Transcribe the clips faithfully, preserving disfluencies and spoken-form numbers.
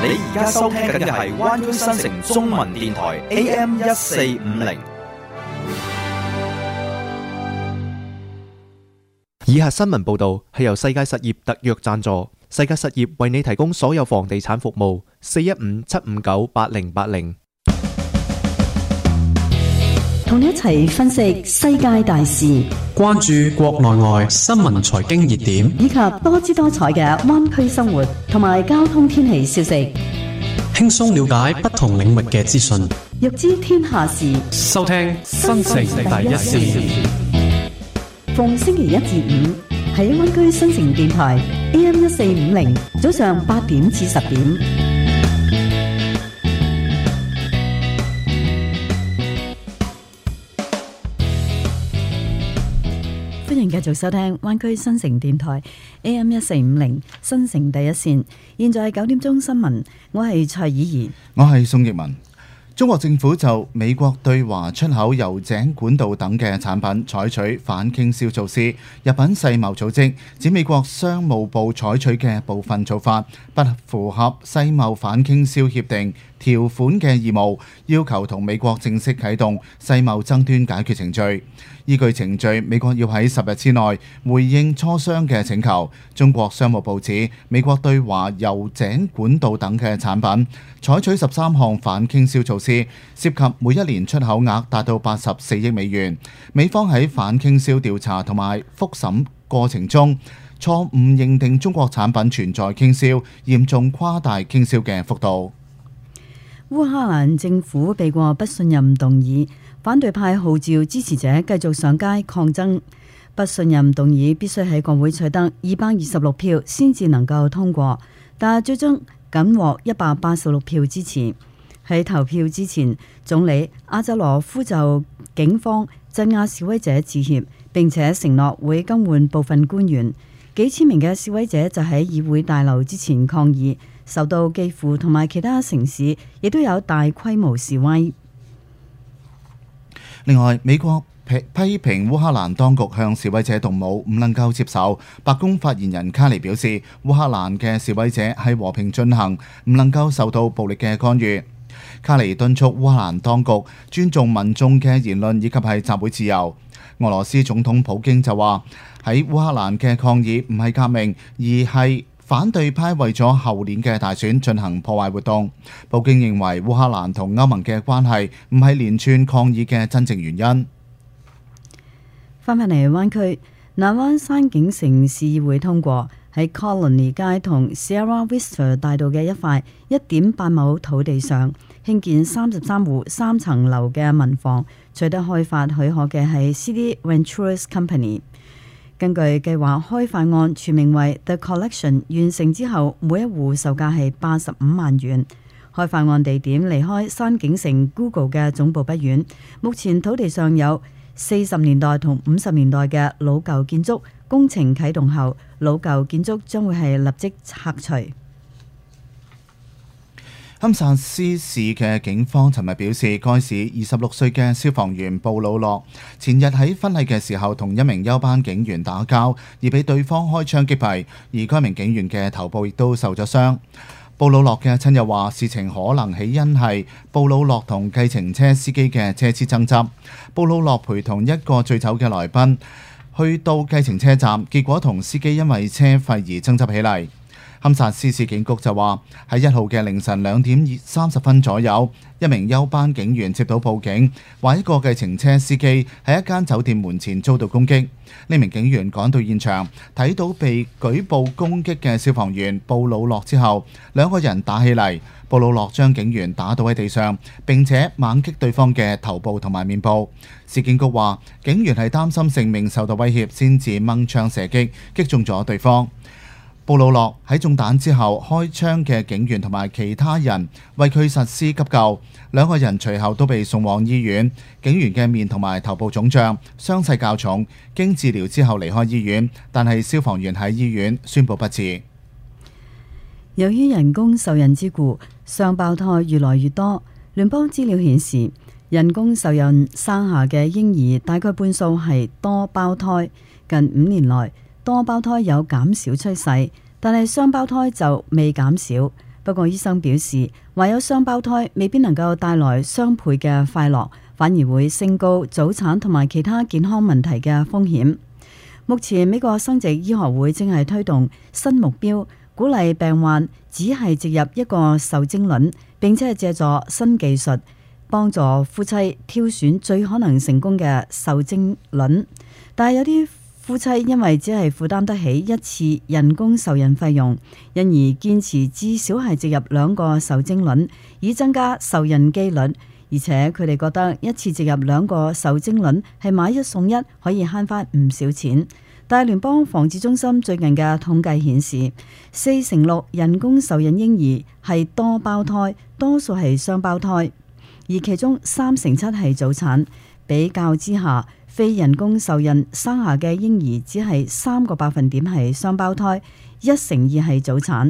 你而家收聽緊嘅係灣區新城中文電台 A M 一四五零。 以下新聞報導係由世界實業特約贊助，世界實業為你提供所有房地產服務。四一五七五九八零八零， 同你一齊分析世界大事， 關注國內外新聞財經熱點， 以及多姿多彩嘅灣區生活同埋交通天氣消息， 輕鬆了解不同領域嘅資訊， 欲知天下事， 收聽新城第一線。 逢星期一至五喺灣區新城電台 A M 一四五零，早上八點至十點。歡迎繼續收聽灣區新城電台 A M 一四五零新城第一線。現在係九點鐘新聞，我係蔡以儀， 我係宋奕文。中國政府就美國對華出口油井管道等嘅產品採取反傾銷措施。日本世貿組織指美國商務部採取嘅部分做法不符合世貿反傾銷協定條款嘅義務，要求同美國正式啟動世貿爭端解決程序。依據程序，美國要喺十日之內回應磋商嘅請求。中國商務部指美國對華油井管道等嘅產品採取十三項反傾銷措施，涉及每一年出口額達到八十四億美元。美方喺反傾銷調查同埋覆審過程中，錯誤認定中國產品存在傾銷，嚴重誇大傾銷嘅幅度。 烏克蘭政府避過不信任動議，反對派號召支持者繼續上街抗爭。不信任動議必須喺國會取得二百二十六票先至能夠通過，但最終僅獲一百八十六票支持。喺投票之前，總理阿扎羅夫就警方鎮壓示威者致歉，並且承諾會更換部分官員。幾千名嘅示威者就喺議會大樓之前抗議，首都基輔同埋其他城市亦都有大規模示威。 另外，美國批批評烏克蘭當局向示威者動武唔能夠接受。白宮發言人卡尼表示，烏克蘭嘅示威者係和平進行，唔能夠受到暴力嘅干預。卡尼敦促烏克蘭當局尊重民眾嘅言論以及係集會自由。俄羅斯總統普京就話，喺烏克蘭嘅抗議唔係革命，而係反對派為咗後年嘅大選進行破壞活動。普京認為烏克蘭同歐盟嘅關係唔係連串抗議嘅真正原因。 翻返嚟灣區，南灣山景城市議會通過喺 Colony 街同 Sierra Vista 大道嘅一塊一點八畝土地上興建三十三戶三層樓嘅民房，取得開發許可嘅係 City Ventures Company。根據計劃，開發案全名為 The Collection， 完成之後每一戶售價係八十五萬元。開發案地點離開山景城 Google 嘅總部不遠。目前土地上有四十年代同五十年代嘅老舊建築，工程啟動後，老舊建築將會係立即拆除。 堪薩斯市嘅警方尋日表示，該市二十六歲嘅消防員布魯諾前日喺婚禮嘅時候同一名休班警員打交，而被對方開槍擊斃，而該名警員嘅頭部亦都受咗傷。布魯諾嘅親友話，事情可能起因係布魯諾同計程車司機嘅車資爭執。布魯諾陪同一個醉酒嘅來賓去到計程車站，結果同司機因為車費而爭執起嚟。堪薩斯市警局就話，喺一號嘅凌晨兩點三十分左右，一名休班警員接到報警，話一個計程車司機喺一間酒店門前遭到攻擊。呢名警員趕到現場，睇到被舉報攻擊嘅消防員布魯諾之後，兩個人打起嚟。布魯諾將警員打倒喺地上，並且猛擊對方嘅頭部同埋面部。市警局話，警員係擔心性命受到威脅，先至掹槍射擊，擊中咗對方。布魯諾喺中彈之後，開槍嘅警員同埋其他人為佢實施急救，兩個人隨後都被送往醫院。警員嘅面同埋頭部腫脹，傷勢較重，經治療之後離開醫院，但係消防員喺醫院宣布不治。 由於人工受孕之故，雙胞胎越來越多。聯邦資料顯示，人工受孕生下嘅嬰兒大概半數係多胞胎。近五年來，多胞胎有減少趨勢，但係雙胞胎就未減少。 不過醫生表示，懷有雙胞胎未必能夠帶來雙倍嘅快樂，反而會升高早產同埋其他健康問題嘅風險。目前美國生殖醫學會正係推動新目標，鼓勵病患只係植入一個受精卵，並且係借助新技術幫助夫妻挑選最可能成功嘅受精卵。但係有啲夫妻因為只係負擔得起一次人工受孕費用，因而堅持至少係植入兩個受精卵，以增加受孕機率。而且佢哋覺得一次植入兩個受精卵係買一送一，可以慳翻唔少錢。但係聯邦防治中心最近嘅統計顯示，四成六人工受孕嬰兒係多胞胎，多數係雙胞胎，而其中三成七係早產。比較之下，非人工受孕生下嘅嬰兒只係三個百分點係雙胞胎，一成二係早產。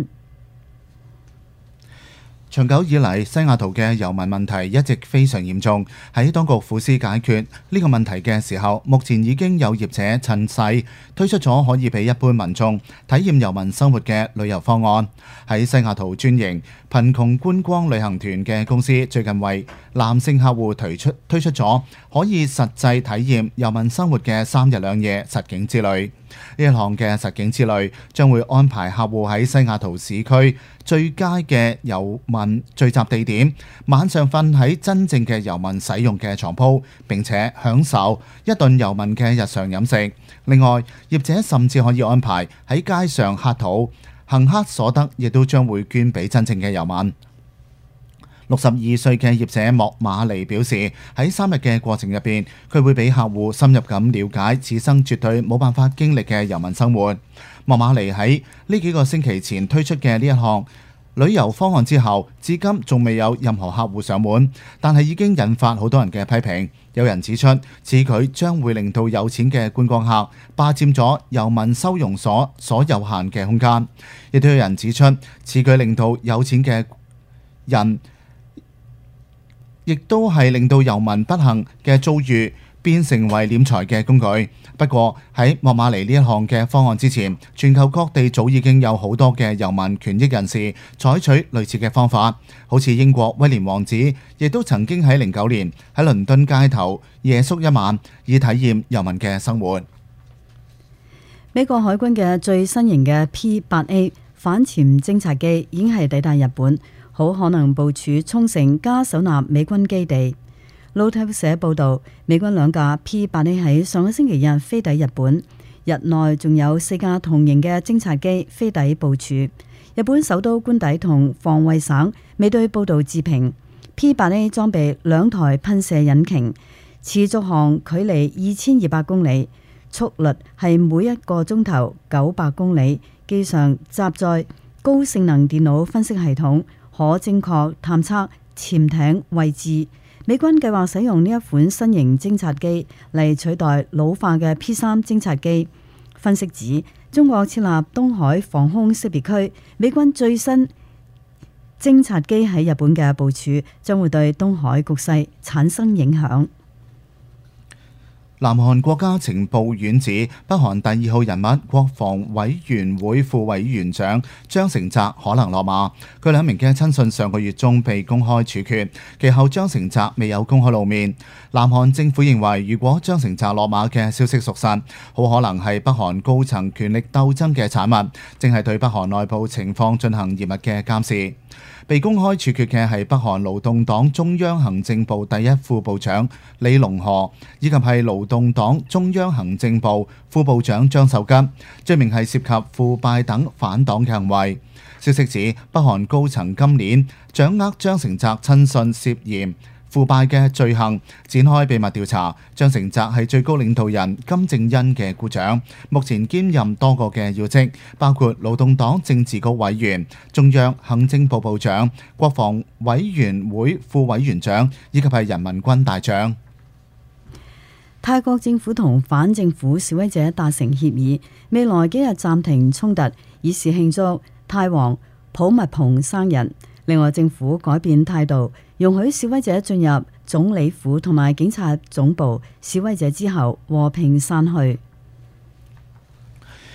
長久以嚟，西雅圖嘅遊民問題一直非常嚴重。喺當局苦思解決呢個問題嘅時候，目前已經有業者趁勢推出咗可以俾一般民眾體驗遊民生活嘅旅遊方案。喺西雅圖專營貧窮觀光旅行團嘅公司最近為男性客戶推出推出咗可以實際體驗遊民生活嘅三日兩夜實景之旅。呢一項嘅實景之旅將會安排客戶喺西雅圖市區最佳嘅遊民聚集地點，晚上瞓喺真正嘅遊民使用嘅床鋪，並且享受一頓遊民嘅日常飲食。另外，業者甚至可以安排喺街上乞討，行乞所得亦都將會捐俾真正嘅遊民。六十二歲嘅業者莫馬尼表示，喺三日嘅過程入邊，佢會俾客戶深入咁了解此生絕對冇辦法經歷嘅遊民生活。莫馬尼喺呢幾個星期前推出嘅呢一項旅遊方案之後，至今仲未有任何客戶上門，但係已經引發好多人嘅批評。有人指出，此舉將會令到有錢嘅觀光客霸佔咗遊民收容所所有限嘅空間。亦都有人指出，此舉令到有錢嘅人亦都係令到遊民不幸嘅遭遇變成為斂財嘅工具。不過喺莫馬尼呢一項嘅方案之前，全球各地早已經有好多嘅遊民權益人士採取類似嘅方法，好似英國威廉王子亦都曾經喺零九年喺倫敦街頭夜宿一晚，以體驗遊民嘅生活。 美國海軍嘅最新型嘅 P 八 A 反潛偵察機已經係抵達日本，好可能部署沖繩加手納美軍基地。路透社報道，美軍兩架 P 八 A 喺上個星期日飛抵日本，日內仲有四架同型嘅偵察機飛抵部署。日本首都官邸同防衛省未對報道置評。P 八 A 裝備兩台噴射引擎，持續航距離二千二百公里，速率係每一個鐘頭九百公里。機上搭載高性能電腦分析系統，可精確探測潛艇位置。美軍計劃使用呢一款新型偵察機嚟取代老化嘅 P 三 偵察機。分析指，中國設立東海防空識別區，美軍最新偵察機喺日本嘅部署將會對東海局勢產生影響。 南韓國家情報院指，北韓第二號人物國防委員會副委員長張成澤可能落馬。佢兩名嘅親信上個月中被公開處決，其後張成澤未有公開露面。南韓政府認為，如果張成澤落馬嘅消息屬實，好可能係北韓高層權力鬥爭嘅產物，正係對北韓內部情況進行嚴密嘅監視。被公開處決嘅係北韓勞動黨中央行政部第一副部長李龍河，以及係勞動黨中央行政部副部長張秀吉，罪名係涉及腐敗等反黨嘅行為。消息指，北韓高層今年掌握張成澤親信涉嫌腐敗嘅罪行，展開秘密調查。張成澤係最高領導人金正恩嘅姑丈，目前兼任多個嘅要職，包括勞動黨政治局委員、中央行政部部長、國防委員會副委員長，以及係人民軍大將。 泰國政府同反政府示威者達成協議，未來幾日暫停衝突，以示慶祝泰王普密蓬生日。另外，政府改變態度，容許示威者進入總理府同埋警察總部，示威者之後和平散去。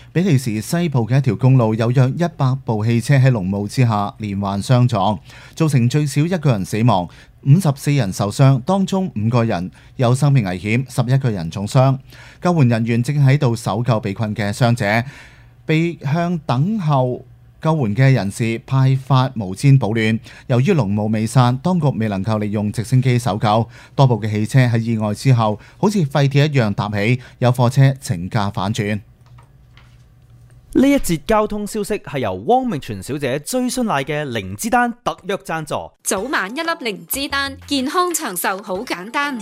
比利時西部嘅一條公路有約一百部汽車喺濃霧之下連環相撞，造成最少一個人死亡，五十四人受傷，當中五個人有生命危險，十一個人重傷。救援人員正喺度搜救被困嘅傷者，被向等候救援嘅人士派發毛氈保暖。由於濃霧未散，當局未能夠利用直升機搜救，多部嘅汽車喺意外之後好似廢鐵一樣搭起，有貨車呈架反轉。 呢一節交通消息係由汪明荃小姐追信賴嘅靈芝丹特約贊助。 早晚一粒靈芝丹，健康長壽好簡單。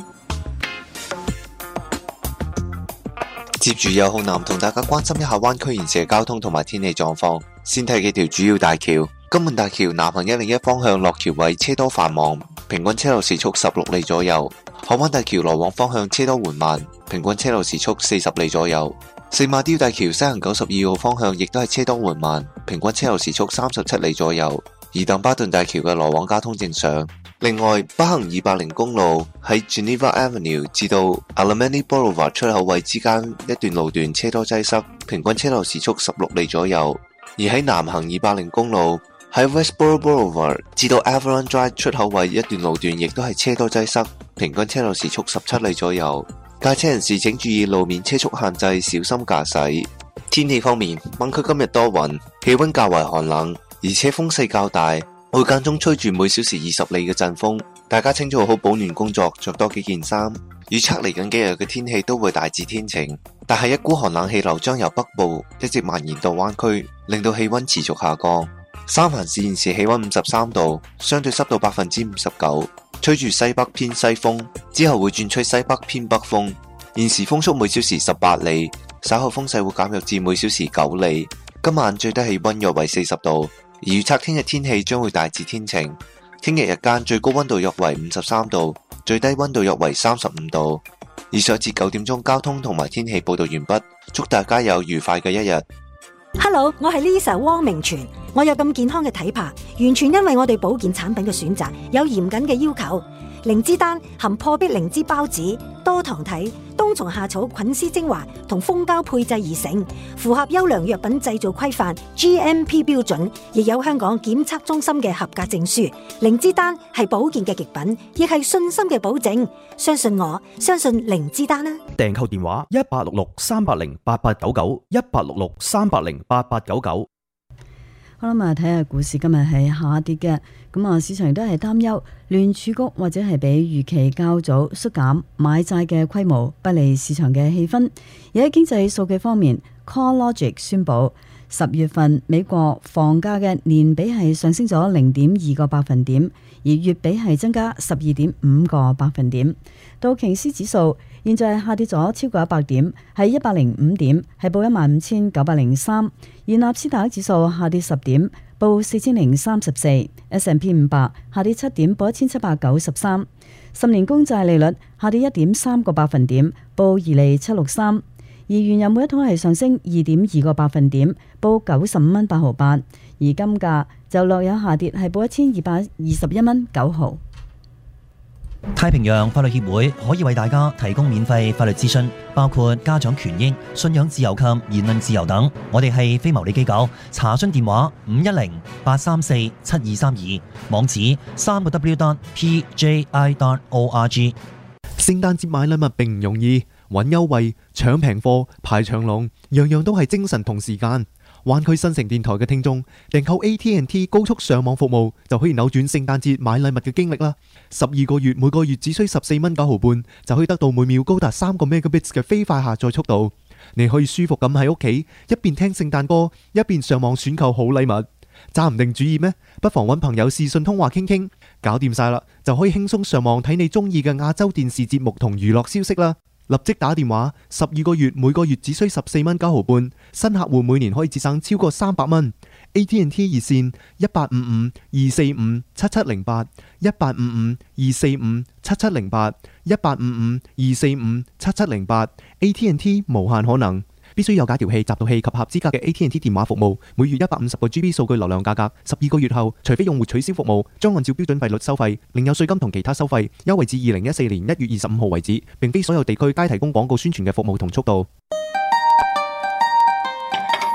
接住有浩南同大家關心一下灣區現時嘅交通同埋天氣狀況。先睇幾條主要大橋。金門大橋南行一零一方向落橋位車多繁忙，平均車流時速十六里左右。海灣大橋來往方向車多緩慢，平均車流時速四十里左右。四馬刁大橋西行九十二號方向亦都係車多緩慢，平均車流時速三十七里左右。而鄧巴頓大橋嘅來往交通正常。另外，北行二百零公路喺 Geneva Avenue 至到 Alemany Boulevard 出口位之間一段路段車多擠塞，平均車流時速十六里左右。而喺南行二百零公路喺 Westboro Boulevard 至到 Avalon Drive 出口位一段路段亦都係車多擠塞，平均車流時速十七里左右。駕車人士請注意路面車速限制，小心駕駛。天氣方面，灣區今日多雲，氣溫較為寒冷，而且風勢較大，會間中吹住每小時二十里嘅陣風，大家請做好保暖工作，着多幾件衫。預測嚟緊幾日嘅天氣都會大致天晴，但係一股寒冷氣流將由北部一直蔓延到灣區，令到氣溫持續下降。三藩市現時氣溫五十三度，相對濕度百分之五十九，吹住西北偏西風，之後會轉吹西北偏北風。現時風速每小時十八里，稍後風勢會減弱至每小時九里。今晚最低氣溫約為四十度，而預測聽日天氣將會大致天晴。聽日日間最高溫度約為五十三度，最低溫度約為三十五度。以上至九點鐘交通同埋天氣報道完畢，祝大家有愉快嘅一日。 Hello， 我係 Lisa 汪明荃，我有咁健康嘅體魄，完全因為我哋保健產品嘅選擇有嚴謹嘅要求。靈芝丹含破壁靈芝孢子、多糖體、冬蟲夏草菌絲精華同蜂膠配製而成，符合優良藥品製造規範 G M P 標準，亦有香港檢測中心嘅合格證書。靈芝丹係保健嘅極品，亦係信心嘅保證。相信我，相信靈芝丹啦！ 訂購電話一八六六三八零八八九九一八六六三八零八八九九。 好啦，咁睇下股市今日係下跌嘅，咁啊市場都係擔憂聯儲局或者係比預期較早縮減買債嘅規模，不利市場嘅氣氛。而喺經濟數據方面 ，CoreLogic 宣布十月份美國房價嘅年比係上升咗零點二個百分點，而月比係增加十二點五個百分點。道瓊斯指數現在下跌咗超過一百點，係一百零五點，係報一萬五千九百零三。而納斯達克指數下跌十點，報四千零三十四。S and P 五百下跌七點，報一千七百九十三。十年公債利率下跌一點三個百分點，報二厘七六三。而原油每一桶係上升二點二個百分點，報九十五蚊八毫八。而金價就略有下跌，係報一千二百二十一蚊九毫。 太平洋法律協會可以為大家提供免費法律諮詢，包括家長權益、信仰自由及言論自由等。我哋係非牟利機構，查詢電話五一零八三四七二三二，網址三個 W dot P J I dot O R G。 聖誕節買禮物並唔容易，揾優惠、搶平貨、排長龍，樣樣都係精神同時間。灣區新城電台嘅聽眾訂購 A T and T 高速上網服務就可以扭轉聖誕節買禮物嘅經歷啦！十二個月每個月只需十四蚊九毫半，就可以得到每秒高達三個 megabits 嘅飛快下載速度。你可以舒服咁喺屋企一邊聽聖誕歌，一邊上網選購好禮物。揸唔定主意咩？不妨揾朋友視訊通話傾傾，搞掂晒啦，就可以輕鬆上網睇你中意嘅亞洲電視節目同娛樂消息啦！立即打電話，十二個月每個月只需十四蚊九毫半，新客戶每年可以節省超過三百蚊。A T and T 熱線一八五五二四五七七零八，一八五五二四五七七零八，一八五五二四五七七零八。A T and T 無限可能。必須有解調器、集導器及合資格嘅 A T and T 電話服務，每月一百五十個 G B 數據流量價格，十二個月後，除非用戶取消服務，將按照標準費率收費，另有稅金同其他收費，優惠至二零一四年一月二十五號為止，並非所有地區皆提供廣告宣傳嘅服務同速度。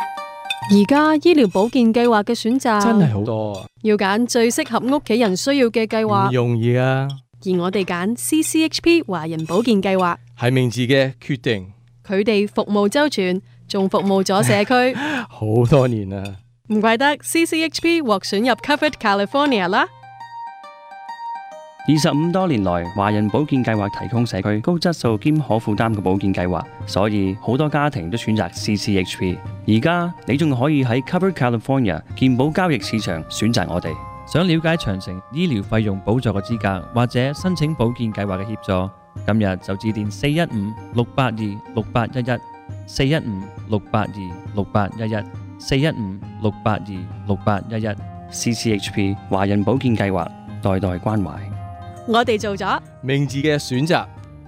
而家醫療保健計劃嘅選擇真係好多啊！ 要揀最適合屋企人需要嘅計劃， 唔容易啊！ 而我哋揀 C C H P 華人保健計劃， 係明智嘅決定。 佢哋服務周全，仲服務咗社區好多年啦， 唔怪得 C C H P 獲選入 Covered California 啦。 二十五多年來，華人保健計劃提供社區高質素兼可負擔嘅保健計劃，所以好多家庭都選擇 C C H P。而家你仲可以喺 Covered California 健保交易市場選擇我哋。想了解詳情醫療費用補助嘅資格或者申請保健計劃嘅協助，今日就致電四一五六八二六八一一，四一五六八二六八一一，四一五六八二六八一一。C C H P 華人保健計劃，代代關懷。 我哋做咗明智嘅選擇。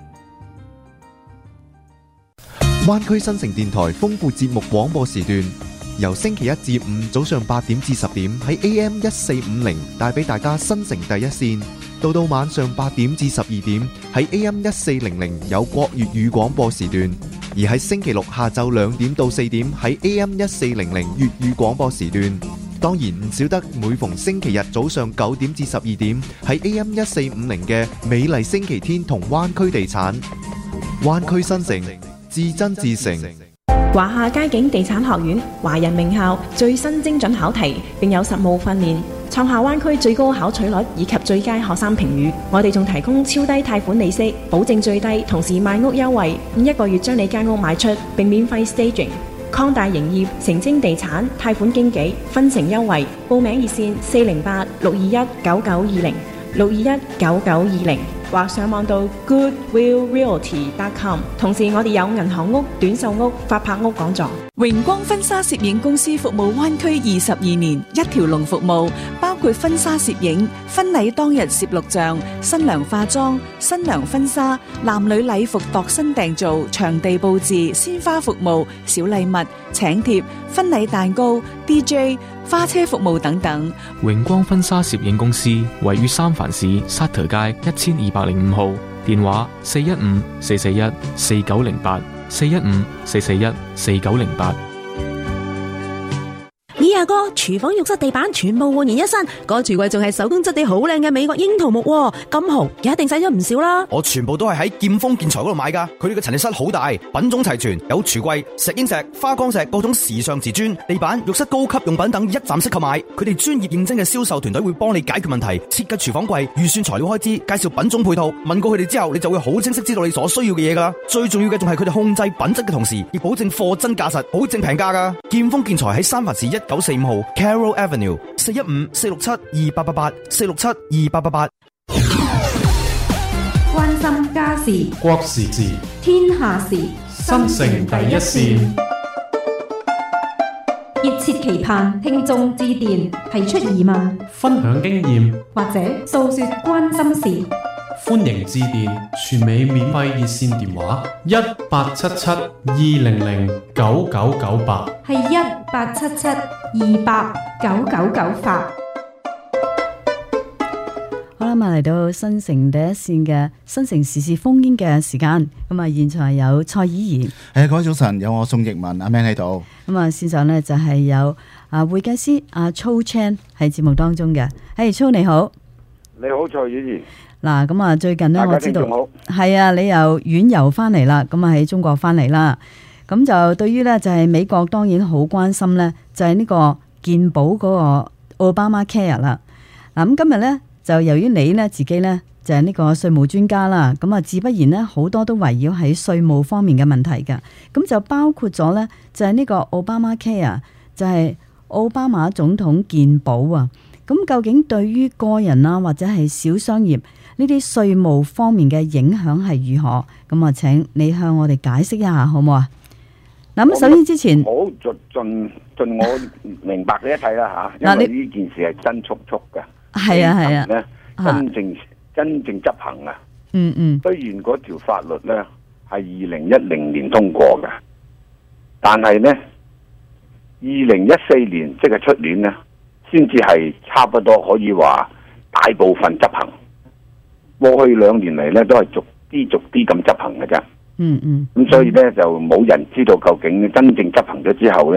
灣區新城電台豐富節目廣播時段，由星期一至五早上八點至十點喺 A M 一四五零帶俾大家新城第一線，到到晚上八點至十二點喺 A M 一四零零有國粵語廣播時段，而喺星期六下晝兩點到四點喺 A M 一四零零粵語廣播時段。當然唔少得每逢星期日早上九點至十二點喺 A M 一四五零嘅美麗星期天同灣區地產，灣區新城至真至誠。 華夏街景地產學院華人名校，最新精準考題，並有實務訓練，創下灣區最高考取率以及最佳學生評語。我哋仲提供超低貸款利息，保證最低，同時賣屋優惠，一個月將你間屋賣出，並免費 staging。擴大營業，澄清地產貸款經紀分成優惠，報名熱線四零八六二一九九二零 六二一九九二零，或上網到 goodwill realty dot com。同時我哋有銀行屋、短售屋、法拍屋講座。 榮光婚紗攝影公司服務灣區二十二年，一條龍服務，包括婚紗攝影、婚禮當日攝錄像、新娘化妝、新娘婚紗、男女禮服度身訂造、場地佈置、鮮花服務、小禮物、請帖、婚禮蛋糕、D J、花車服務等等。 榮光婚紗攝影公司位於三藩市沙特街一千二百零五號，電話四一五四四一四九零八。四一五四四一四九零八。 咦，阿哥，廚房浴室地板全部換完一新，個櫥櫃仲係手工質地好靚嘅美國櫻桃木，咁豪，一定使咗唔少啦。 我全部都係喺劍鋒建材嗰度買噶，佢哋嘅陳列室好大，品種齊全，有櫥櫃、石英石、花崗石、各種時尚瓷磚、地板、浴室高級用品等一站式購買。佢哋專業認證嘅銷售團隊會幫你解決問題，設計廚房櫃、預算材料開支、介紹品種配套。問過佢哋之後，你就會好清晰知道你所需要嘅嘢噶啦。最重要嘅仲係佢哋控制品質嘅同時，亦保證貨真價實，保證平價噶。劍鋒建材喺三藩市一九四五號 Carroll Avenue， 四一五四六七二八八八，四六七二八八八。 關心家事、 國時事、 天下事， 新城第一線。 熱切期盼聽眾致電，提出疑問、 分享經驗或者訴說關心事。 歡迎致電全美免費熱線電話一八七七二零零九九九八， 係一八七七二八九九九八。 好啦，咁嚟到新城第一線嘅新城時事烽煙嘅時間，咁啊現場有蔡以儀。 誒，各位早晨，有我宋奕文阿 Man 喺度。 咁啊線上呢就係有啊會計師阿曹 Chan 喺節目當中嘅。係曹你好。 你好，蔡以儀。 嗱，咁啊，最近呢，我知道好係啊，你又遠遊翻嚟啦，咁啊喺中國翻嚟啦，咁就對於呢，就係美國當然好關心呢，就係呢個健保嗰個奧巴馬 care 啦。嗱，咁今日呢，就由於你呢自己呢，就係呢個稅務專家啦，咁啊自不然呢，好多都圍繞喺稅務方面嘅問題㗎，咁就包括咗呢，就係呢個奧巴馬 care，就係奧巴馬總統健保啊。咁究竟對於個人啊或者係小商業呢啲稅務方面嘅影響係如何？咁啊，請你向我哋解釋一下，好唔好啊？嗱，咁首先之前， 好盡盡盡我明白嘅一切啦吓，因為呢件事係真速速嘅， 係啊係啊， 咧真正真正執行啊， 嗯嗯， 雖然嗰條法律咧係二零一零年通過嘅，但係咧二零一四年即係出年咧，先至係差不多可以話大部分執行。過去兩年嚟咧都係逐啲逐啲咁執行嘅啫。 嗯嗯。 咁所以咧就冇人知道究竟真正執行咗之後咧，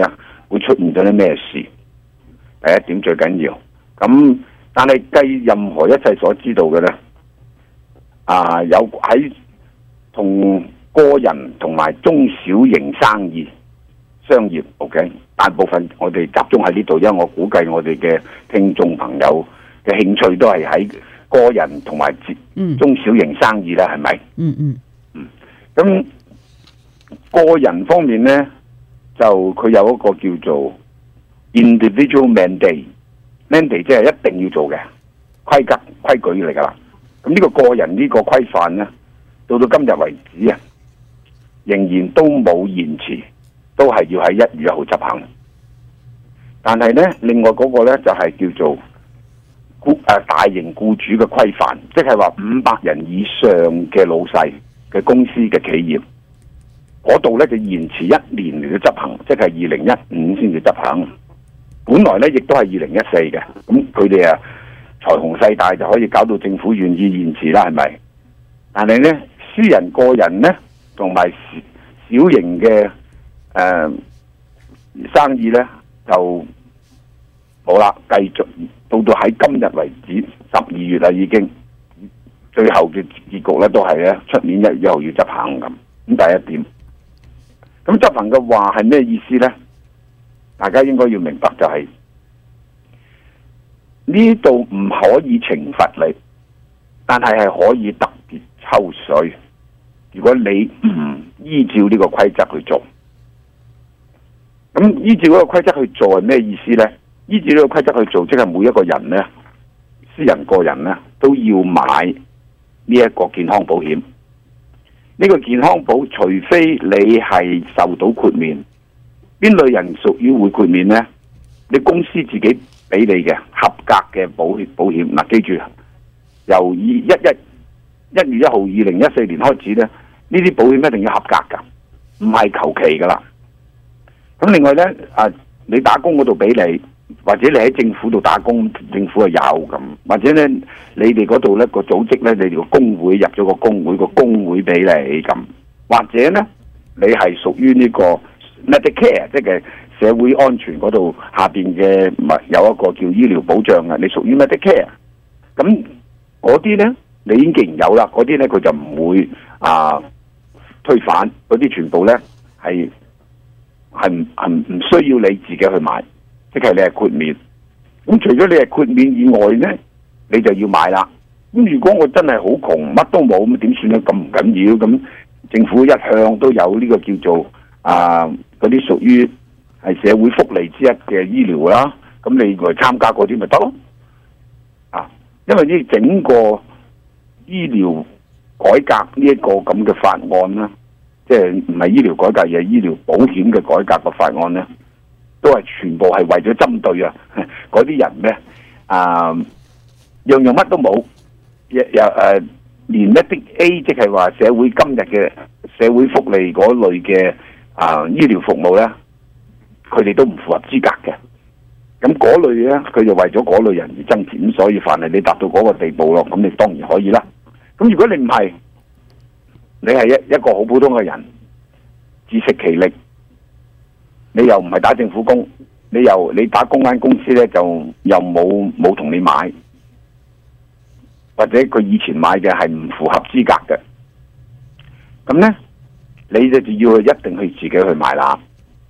會出現咗啲咩事。第一點最緊要。咁但係計任何一切所知道嘅呢，啊有喺同個人同埋中小型生意商業 OK， 大部分我哋集中喺呢度，因為我估計我哋嘅聽眾朋友嘅興趣都係喺個人同埋中小型生意啦，係咪？ 嗯嗯嗯。咁個人方面呢，就佢有一個叫做 individual mandate，mandate 即係一定要做嘅規格規矩嚟㗎啦。咁呢個個人呢個規範呢，到到今日為止啊，仍然都冇延遲，都係要喺一月一號執行。但係呢，另外嗰個呢，就係、是、叫做僱誒大型僱主嘅規範，即係話五百人以上嘅老細嘅公司嘅企業，嗰度呢就延遲一年嚟到執行，即係二零一五先至執行。本來呢亦都係二零一四嘅，咁佢哋啊財雄勢大就可以搞到政府願意延遲啦，係咪？但係呢，私人個人呢，同埋小型嘅誒、呃、生意呢，就好啦，繼續到到喺今日為止，十二月啦已經，最後嘅結局呢都係咧出年一月一號要執行咁。咁第一點，咁執行嘅話係咩意思呢？大家應該要明白就係呢度唔可以懲罰你，但係係可以特別抽水。如果你唔依照呢個規則去做，咁依照呢個規則去做係咩意思呢？依照呢個規則去做，即係每一個人呢，私人個人呢，都要買呢一個健康保險。呢個健康保，除非你係受到豁免，邊類人屬於會豁免呢？你公司自己俾你嘅合格嘅保險保險，嗱、啊、記住，由一一一月一號二零一四年開始呢，呢啲保險一定要合格噶，唔係求其噶啦。咁另外呢，啊，你打工嗰度俾你，或者你喺政府度打工，政府係有咁，或者呢，你哋嗰度呢個組織呢，你哋個工會入咗個工會，個工會俾你咁，或者呢，你係屬於呢個 Medicare， 即係社會安全嗰度下邊嘅，有一個叫醫療保障嘅，你屬於 Medicare， 咁嗰啲呢，你已經既然有啦，嗰啲呢，佢就唔會啊推翻，嗰啲全部呢，係係唔係唔需要你自己去買。即係你係豁免，咁除咗你係豁免以外呢，你就要買啦。咁如果我真係好窮，乜都冇，咁點算呢？咁唔緊要，咁政府一向都有呢個叫做啊嗰啲屬於係社會福利之一嘅醫療啦。咁你嚟參加嗰啲咪得咯？啊，因為呢整個醫療改革呢一個咁嘅法案啦，即係唔係醫療改革而係醫療保險嘅改革嘅法案呢，都係全部係為咗針對啊嗰啲人咧，啊樣樣乜都冇，又又誒連一啲 A 即係話社會今日嘅社會福利嗰類嘅啊醫療服務咧，佢哋都唔符合資格嘅。咁嗰類咧，佢就為咗嗰類人而增錢，所以凡係你達到嗰個地步咯，咁你當然可以啦。咁如果你唔係，你係一一個好普通嘅人，自食其力。你又唔係打政府工，你又你打公間公司咧，就又冇冇同你買，或者佢以前買嘅係唔符合資格嘅，咁咧你就要一定去自己去買啦。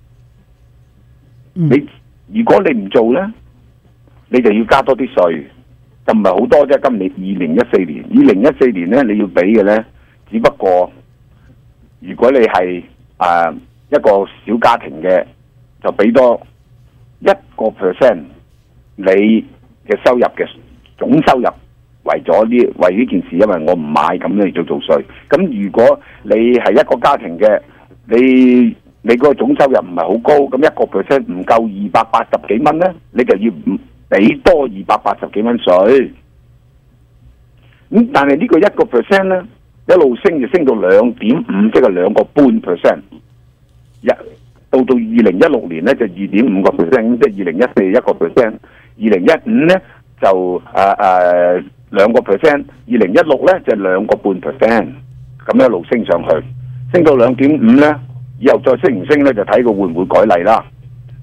嗯、 你如果你唔做咧，你就要加多啲稅，就唔係好多啫。今年二零一四年，二零一四年咧你要俾嘅咧，只不過如果你係啊。呃一個小家庭嘅就俾多一個 percent 你嘅收入嘅總收入，為咗呢為呢件事，因為我唔買咁你就做稅。咁如果你係一個家庭嘅，你你嗰個總收入唔係好高，咁一個 percent 唔夠二百八十幾蚊咧，你就要俾多二百八十幾蚊稅。咁但係呢個一個 percent 咧，一路升就升到兩點五，即係兩個半 percent。一到到二零一六年咧就二點五個 percent，即係二零一四一個 percent，二零一五咧就誒誒兩個 percent，二零一六咧就兩個半 percent，咁一路升上去，升到兩點五咧，以後再升唔升咧就睇佢會唔會改例啦。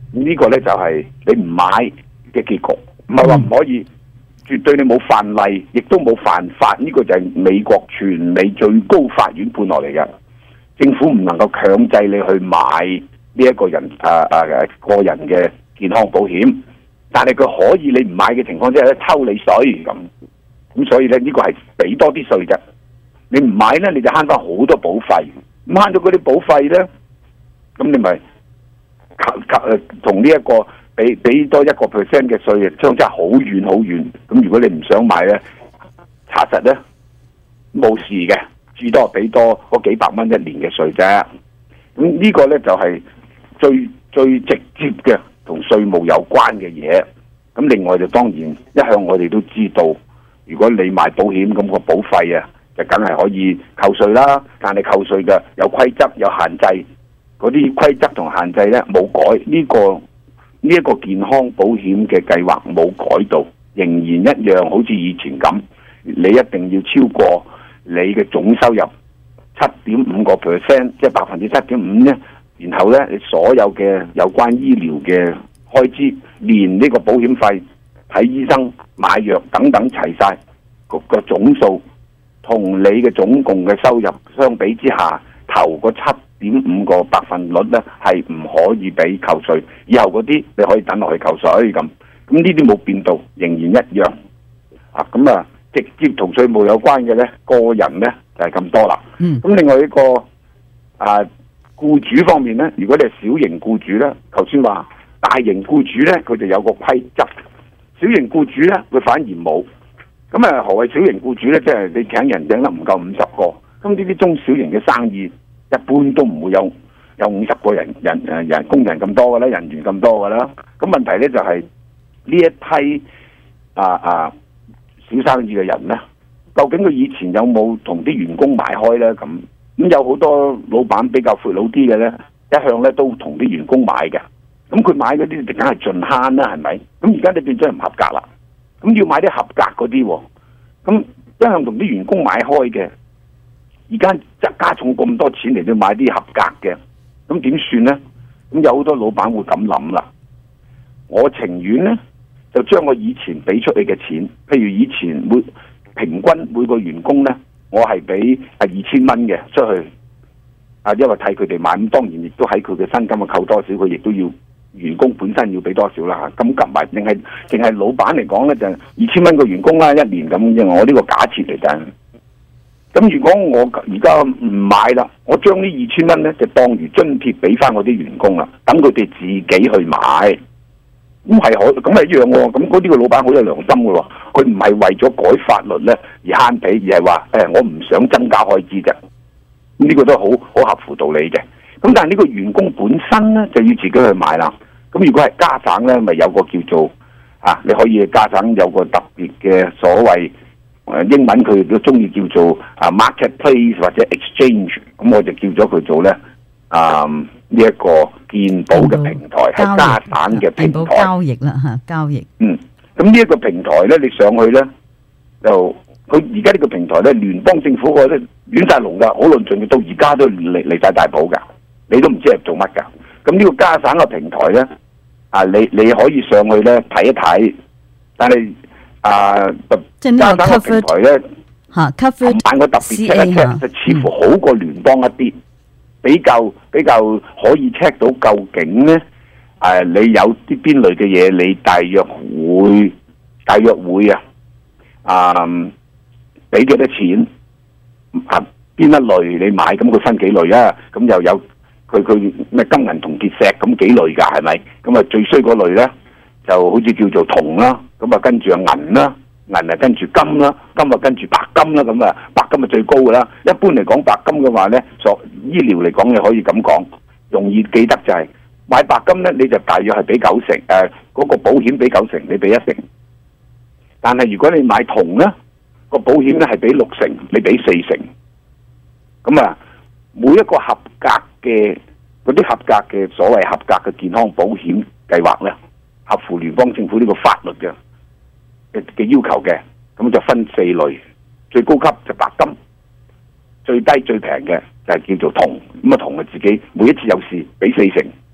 呢個呢，就係你唔買嘅結局，唔係話唔可以，絕對你冇犯例，亦都冇犯法。呢個就係美國全美最高法院判落嚟嘅。政府唔能夠強制你去買呢一個人誒誒個人嘅健康保險，但係佢可以你唔買嘅情況之下咧抽你水咁。咁所以咧呢個係俾多啲稅啫。你唔買咧，你就慳翻好多保費。咁慳咗嗰啲保費咧，咁你咪誒同呢一個俾俾多一個 percent 嘅稅，相差好遠好遠。咁如果你唔想買咧，查實咧冇事嘅，至多俾多嗰幾百蚊一年嘅稅啫。咁呢個咧就係最最直接嘅同稅務有關嘅嘢。咁另外就當然一向我哋都知道，如果你買保險咁個保費啊，就梗係可以扣稅啦。但係扣稅嘅有規則有限制，嗰啲規則同限制咧冇改。呢個呢一個健康保險嘅計劃冇改到，仍然一樣好似以前咁。你一定要超過你嘅總收入七點五個 percent， 即係百分之七點五咧。然後咧，你所有嘅有關醫療嘅開支，連呢個保險費、睇醫生、買藥等等齊晒個個總數，同你嘅總共嘅收入相比之下，頭個七點五個百分率咧係唔可以俾扣稅。以後嗰啲你可以等落去扣稅咁。咁呢啲冇變到，仍然一樣。啊，咁啊，直接同稅務有關嘅咧，個人咧就係、是、咁多啦。嗯。咁另外一個啊。僱主方面咧，如果你係小型僱主咧，頭先話大型僱主咧，佢就有個規則；小型僱主咧，佢反而冇。咁啊，何謂小型僱主咧？即係你請人請得唔夠五十個，咁呢啲中小型嘅生意一般都唔會有有五十個人人誒人工人咁多噶啦，人員咁多噶啦。咁問題咧就係、是、呢一批啊啊小生意嘅人咧，究竟佢以前有冇同啲員工買開咧？咁咁有好多老闆比較闊佬啲嘅咧，一向咧都同啲員工買嘅。咁佢買嗰啲就梗係盡慳啦，係咪？咁而家你變咗唔合格啦。咁要買啲合格嗰啲喎。咁一向同啲員工買開嘅，而家加加重咁多錢嚟到買啲合格嘅，咁點算咧？咁有好多老闆會咁諗啦。我情願咧就將我以前俾出去嘅錢，譬如以前每平均每個員工咧。我係俾啊二千蚊嘅出去，啊因為替佢哋買，咁當然亦都喺佢嘅薪金啊扣多少，佢亦都要員工本身要俾多少啦。咁夾埋，淨係淨係老闆嚟講咧，就二千蚊個員工啦，一年咁。因為我呢個假設嚟嘅。咁如果我而家唔買啦，我將呢二千蚊咧就當如津貼俾翻我啲員工啦，等佢哋自己去買。咁係可，咁係一樣喎。咁嗰啲個老闆好有良心嘅喎，佢唔係為咗改法律咧而慳皮，而係話誒我唔想增加開支啫。呢、這個都好好合乎道理嘅。咁但係呢個員工本身咧就要自己去買啦。咁如果係家省咧，咪有個叫做啊，你可以家省有個特別嘅所謂誒英文佢都中意叫做啊 marketplace 或者 exchange， 咁我就叫咗佢做咧啊。呢一個健保嘅平台係家省嘅平台， 交易啦嚇，交易。 嗯，咁呢一個平台咧，你上去咧，就佢而家呢個平台咧，聯邦政府個咧亂晒龍㗎，好論盡嘅，到而家都離離曬大譜㗎，你都唔知係做乜㗎。咁呢個家省嘅平台咧，啊，你你可以上去咧睇一睇，但係啊，家省嘅平台咧嚇 cover 琴晚我特別 check 一 check，就似乎好過聯邦一啲。比較比較可以 check 到究竟咧，誒、呃、你有啲邊類嘅嘢，你大約會大約會啊，啊俾幾多錢啊？邊一類你買，咁佢分幾類啊？咁又有佢佢咩金銀銅鐵石咁幾類㗎，係咪？咁啊最衰嗰類咧，就好似叫做銅啦，咁啊跟住啊銀啦。銀啊跟住金啦，金啊跟住白金啦，咁啊白金啊最高噶啦。一般嚟講，白金嘅話咧，作醫療嚟講，你可以咁講，容易記得就係、是、買白金咧，你就大約係俾九成，誒、呃、嗰、那個保險俾九成，你俾一成。但係如果你買銅咧，個保險咧係俾六成，你俾四成。咁啊，每一個合格嘅嗰啲合格嘅所謂合格嘅健康保險計劃咧，合乎聯邦政府呢個法律嘅。嘅要求嘅，咁就分四類，最高級就白金，最低最平嘅就係叫做銅，咁啊銅啊自己每一次有事俾四成，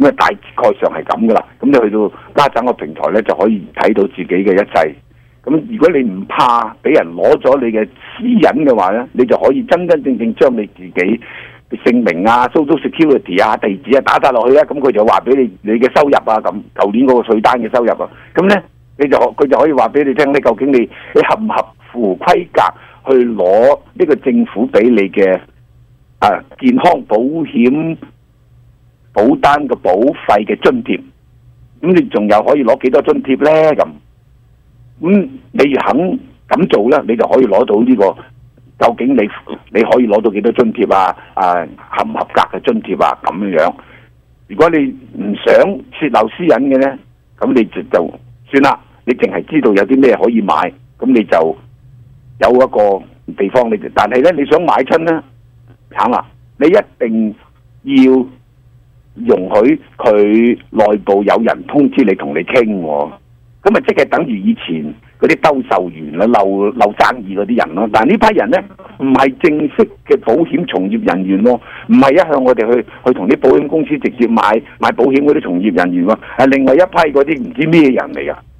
咁啊大概上係咁噶啦。咁你去到家長個平台咧，就可以睇到自己嘅一切。咁如果你唔怕俾人攞咗你嘅私隱嘅話咧，你就可以真真正正將你自己姓名啊、social security 啊、地址啊打晒落去咧，咁佢就話俾你你嘅收入啊，咁舊年嗰個稅單嘅收入啊，咁咧你就佢就可以話俾你聽咧，究竟你你合唔合乎規格去攞呢個政府俾你嘅啊健康保險保單嘅保費嘅津貼，咁你仲有可以攞幾多津貼咧？咁咁你肯咁做咧，你就可以攞到呢個。究竟你你可以攞到幾多津貼啊？啊，合唔合格嘅津貼啊？咁樣樣，如果你唔想泄漏私隱嘅咧，咁你就就算啦。你淨係知道有啲咩可以買，咁你就有一個地方你。但係咧，你想買親咧，慘啦！你一定要容許佢內部有人通知你同你傾喎。咁啊，即係等於以前嗰啲兜售員啦、漏漏生意嗰啲人咯。但係呢批人咧，唔係正式嘅保險從業人員咯，唔係一向我哋去去同啲保險公司直接買買保險嗰啲從業人員喎，係另外一批嗰啲唔知咩人嚟噶。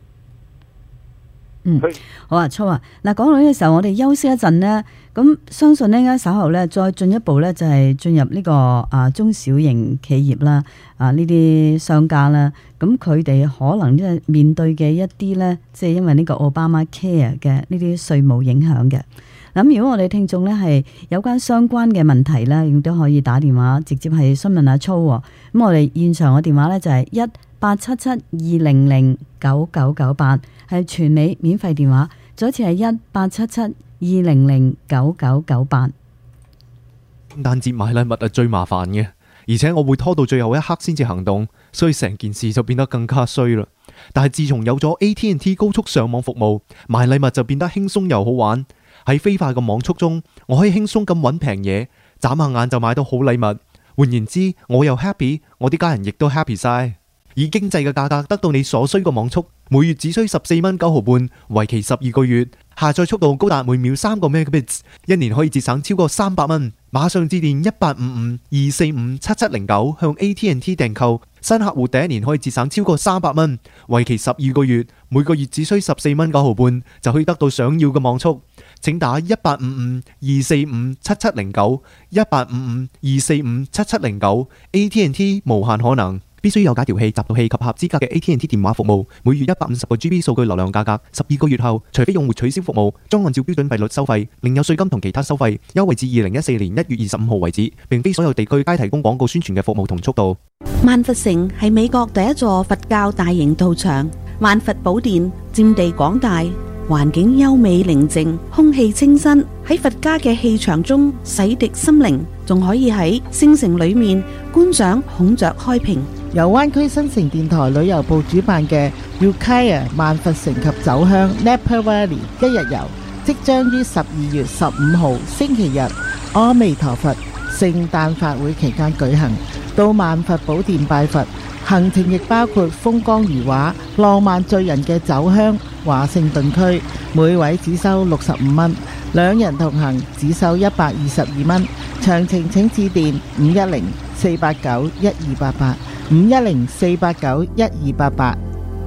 嗯，好啊，粗啊，嗱，講到呢個時候，我哋休息一陣呢。咁相信呢，啱稍後呢，再進一步呢，就係進入呢個啊中小型企業啦，啊呢啲商家啦，咁佢哋可能即係面對嘅一啲呢，即係因為呢個奧巴馬 Care 嘅呢啲稅務影響嘅。咁如果我哋聽眾呢係有關相關嘅問題呢，亦都可以打電話直接係詢問阿粗。咁我哋現場嘅電話呢，就係一八七七二零零九九九八，係全美免費電話。再一次係一八七七二零零九九九八。 聖誕節買禮物係最麻煩嘅，而且我會拖到最後一刻先至行動，所以成件事就變得更加衰啦。但係自從有咗 A T and T 高速上網服務，買禮物就變得輕鬆又好玩。喺飛快嘅網速中，我可以輕鬆咁揾平嘢，眨下眼就買到好禮物。換言之，我又 happy， 我啲家人亦都 happy 晒。以經濟嘅價格得到你所需嘅網速，每月只需十四蚊九毫半，為期十二個月，下載速度高達每秒三個 megabits， 一年可以節省超過三百蚊。馬上致電一八五五二四五七七零九向 A T and T 訂購，新客戶第一年可以節省超過三百蚊，為期十二個月，每個月只需十四蚊九毫半就可以得到想要嘅網速。請打一八五五二四五七七零九一八五五二四五七七零九 A T and T 無限可能。必須有解調器、集導器及合資格嘅 A T and T 電話服務，每月一百五十個 G B 數據流量價格，十二個月後，除非用戶取消服務，將按照標準費率收費，另有稅金同其他收費，優惠至二零一四年一月二十五號為止，並非所有地區皆提供廣告宣傳嘅服務同速度。 萬佛城係美國第一座佛教大型道場，萬佛寶殿佔地廣大，環境優美寧靜，空氣清新，喺佛家嘅氣場中洗滌心靈，仲可以喺聖城裏面觀賞孔雀開屏。 由灣區新城電台旅遊部主辦嘅 Ukiah 萬佛城及酒鄉 Napa Valley 一日遊，即將於十二月十五號星期日阿彌陀佛聖誕法會期間舉行，到萬佛寶殿拜佛。行程亦包括風光如畫、浪漫醉人嘅酒鄉華盛頓區，每位只收六十五蚊，兩人同行只收一百二十二蚊。詳情請致電五一零四八九一二八八五一零四八九一二八八。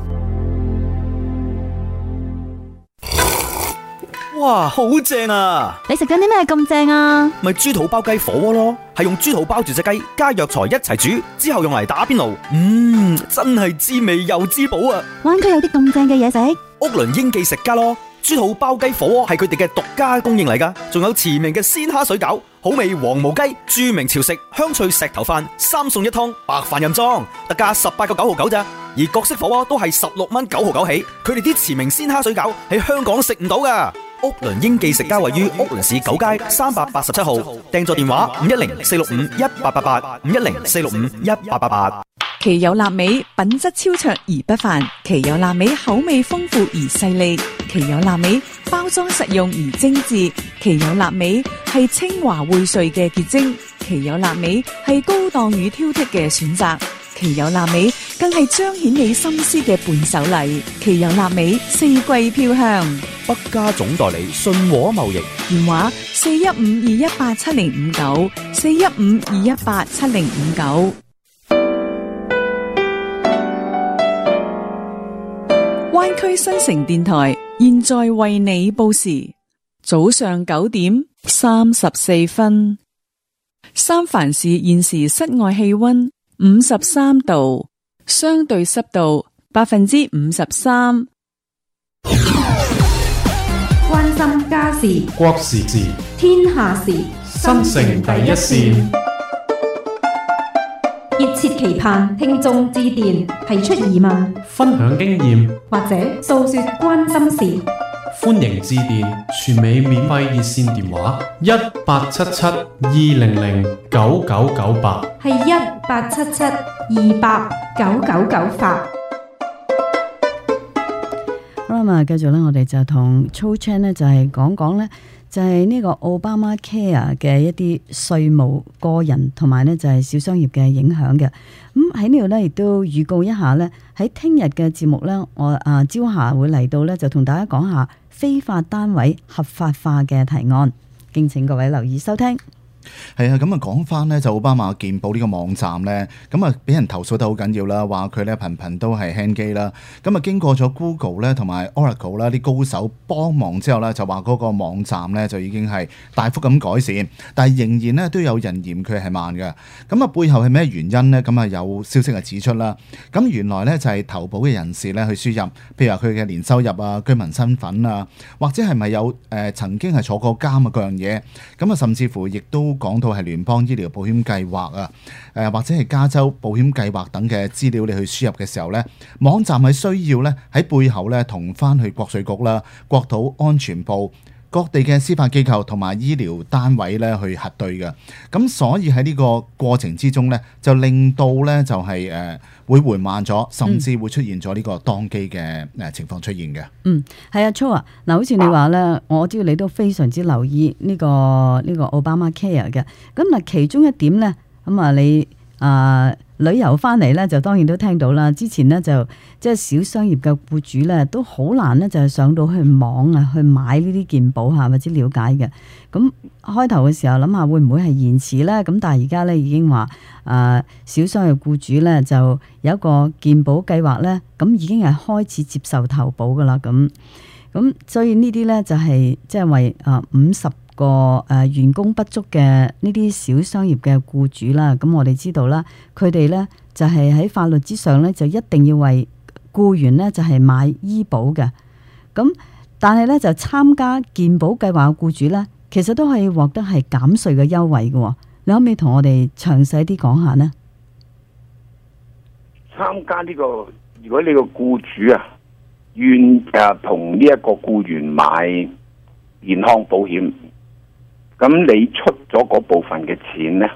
哇，好正啊！ 你食緊啲咩咁正啊？ 咪豬肚包雞火鍋咯，係用豬肚包住隻雞，加藥材一齊煮，之後用嚟打邊爐。嗯，真係滋味又滋補啊！ 灣區有啲咁正嘅嘢食， 屋崙英記食家咯。豬肚包雞火鍋係佢哋嘅獨家供應嚟噶，仲有馳名嘅鮮蝦水餃、好味黃毛雞、著名潮食香脆石頭飯、三餸一湯、白飯任裝，特價十八個九毫九咋。而各式火鍋都係十六蚊九毫九起，佢哋啲馳名鮮蝦水餃喺香港食唔到噶。屋崙英記食家位於屋崙市九街三百八十七號，訂座電話五一零四六五一八八八五一零四六五一八八八。 奇有臘味，品質超卓而不凡；奇有臘味，口味豐富而細膩；奇有臘味，包裝實用而精緻；奇有臘味係清華薈萃嘅結晶；奇有臘味係高檔與挑剔嘅選擇；奇有臘味更係彰顯你心思嘅伴手禮。奇有臘味，四季飄香。 北家總代理信和貿易， 電話四一五二一八七零五九四一五二一八七零五九。 灣區新城電台現在為你報時，早上九點三十四分。三藩市現時室外氣溫五十三度，相對濕度百分之五十三。 關心家事、 國時事、 天下事， 新城第一線。 熱切期盼聽眾致電提出疑問、 分享經驗或者訴說關心事。 歡迎致電全美免費熱線電話一八七七二零零九九九八， 係一八七七二八九九九八。 好啦，咁啊，繼續咧，我哋就同 Cho Chan 咧，就係講講咧，就係呢個 Obama Care 嘅一啲稅務、個人同埋咧就係小商業嘅影響嘅。咁喺呢度咧，亦都預告一下咧，喺聽日嘅節目咧，我啊朝霞會嚟到咧，就同大家講下非法單位合法化嘅提案，敬請各位留意收聽。 係啊，咁啊講翻呢，就奧巴馬健保呢個網站呢，咁啊俾人投訴得好緊要啦，話佢呢頻頻都係 hang 機啦。咁啊經過咗 Google 咧同埋 Oracle 啦啲高手幫忙之後呢，就話嗰個網站呢就已經係大幅咁改善，但係仍然呢都有人嫌佢係慢嘅。咁啊背後係咩原因呢？咁啊有消息係指出啦，咁原來呢就係投保嘅人士呢去輸入，譬如話佢嘅年收入啊、居民身份啊，或者係咪有誒、呃、曾經係坐過監啊嗰樣嘢，咁啊甚至乎亦都講到係聯邦醫療保險計劃啊，誒或者係加州保險計劃等嘅資料，你去輸入嘅時候呢，網站係需要呢喺背後呢同翻去國稅局啦、國土安全部、各地嘅司法機構同埋醫療單位呢去核對嘅。咁所以喺呢個過程之中呢，就令到呢就係、是、誒、呃、會緩慢咗，甚至會出現咗呢個當機嘅誒情況出現嘅。嗯， 係啊 Cho 啊，嗱，好似你話咧，我知道你都非常之留意呢、這個呢、這個 Obama Care 嘅。咁嗱，其中一點咧，咁啊你啊、呃、旅遊翻嚟咧，就當然都聽到啦。之前呢，就即係小商業嘅僱主咧，都好難咧，就係上到去網啊去買呢啲健保嚇或者了解嘅。咁開頭嘅時候諗下會唔會係延遲咧？咁但係而家咧已經話誒、呃、小商業僱主咧就有一個健保計劃咧，咁已經係開始接受投保噶啦。咁咁所以呢啲咧就係即係為誒五十個誒、呃、員工不足嘅呢啲小商業嘅僱主啦。咁我哋知道啦，佢哋咧就係喺法律之上咧就一定要為僱員咧就係買醫保嘅。咁但係咧就參加健保計劃嘅僱主咧，其實都可以獲得係減稅嘅優惠嘅。你可唔可以同我哋詳細啲講下呢？ 參加呢個，如果你個僱主啊願誒同呢一個僱員買健康保險，咁你出咗嗰部分嘅錢呢，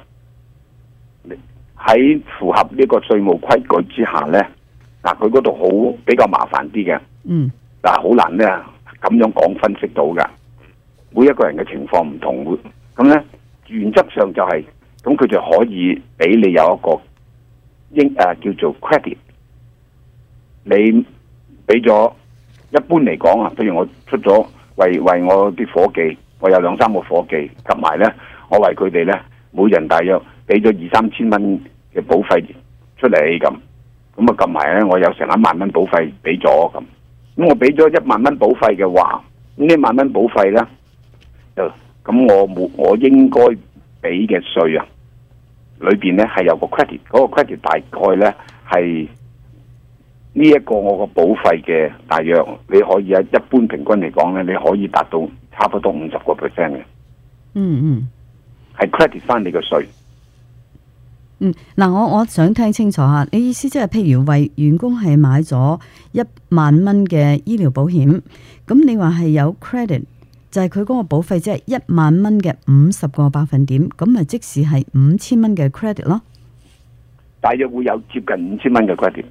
喺符合呢個稅務規矩之下呢，嗱佢嗰度好比較麻煩啲嘅， 嗯， 但係好難呢咁樣講分析到嘅。每一個人嘅情況唔同，咁呢原則上就係、是，咁佢就可以俾你有一個應誒、呃、叫做 credit， 你俾咗一般嚟講啊，譬如我出咗為為我啲伙計，我有兩三個伙計，夾埋呢，我為佢哋呢，每人大約俾咗二三千蚊嘅保費出嚟咁，咁啊夾埋呢，我有成一萬蚊保費俾咗咁，咁我俾咗一萬蚊保費嘅話，咁呢一萬蚊保費呢。咁我冇我應該俾嘅稅啊，裏邊咧係有個 credit，嗰個 credit 大概咧係呢一個我個保費嘅大約，你可以喺一般平均嚟講咧，你可以達到差不多五十個 percent 嘅。 嗯嗯， 係 credit 翻你嘅稅。 嗯，嗱，我我想聽清楚下，你意思即係譬如為員工係買咗一萬蚊嘅醫療保險，咁你話係有 credit。就係佢嗰個保費即係一萬蚊嘅五十個百分點，咁咪即使係五千蚊嘅 credit 咯。 大約會有接近五千蚊嘅 credit，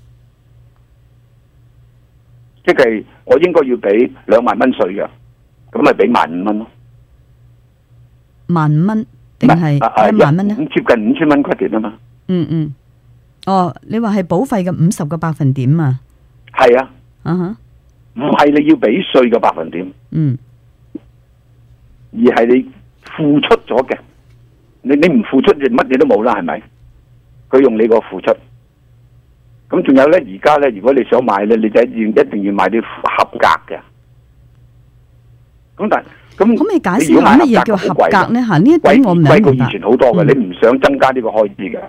即係我應該要俾兩萬蚊稅嘅，咁咪俾萬五蚊咯。 萬蚊定係一萬蚊咧？ 接近五千蚊 credit 啊嘛。 嗯嗯，哦，你話係保費嘅五十個百分點啊？ 係啊。 啊哈。 唔係你要俾稅嘅百分點。 嗯。 而係你付出咗嘅，你你唔付出就乜嘢都冇啦，係咪？佢用你個付出， 咁仲有咧，而家咧，如果你想買咧，你就一定一定要買啲合格嘅。咁但咁可唔可以解釋下乜嘢叫合格咧？嚇，呢一點我唔係貴過明白。 以前好多嘅，你唔想增加呢個開支嘅。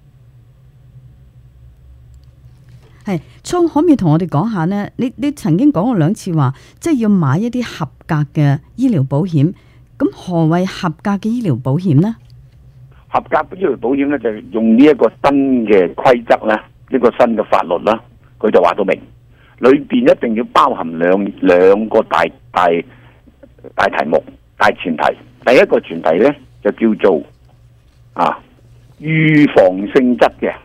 係，聰可唔可以同我哋講下呢？你你曾經講過兩次話，即係要買一啲合格嘅醫療保險。咁何謂合格嘅醫療保險呢？ 合格嘅醫療保險咧，就係用呢一個新嘅規則咧，呢個新嘅法律啦，佢就話到明，裏邊一定要包含兩兩個大大大題目、大前提。第一個前提咧就叫做啊預防性質嘅。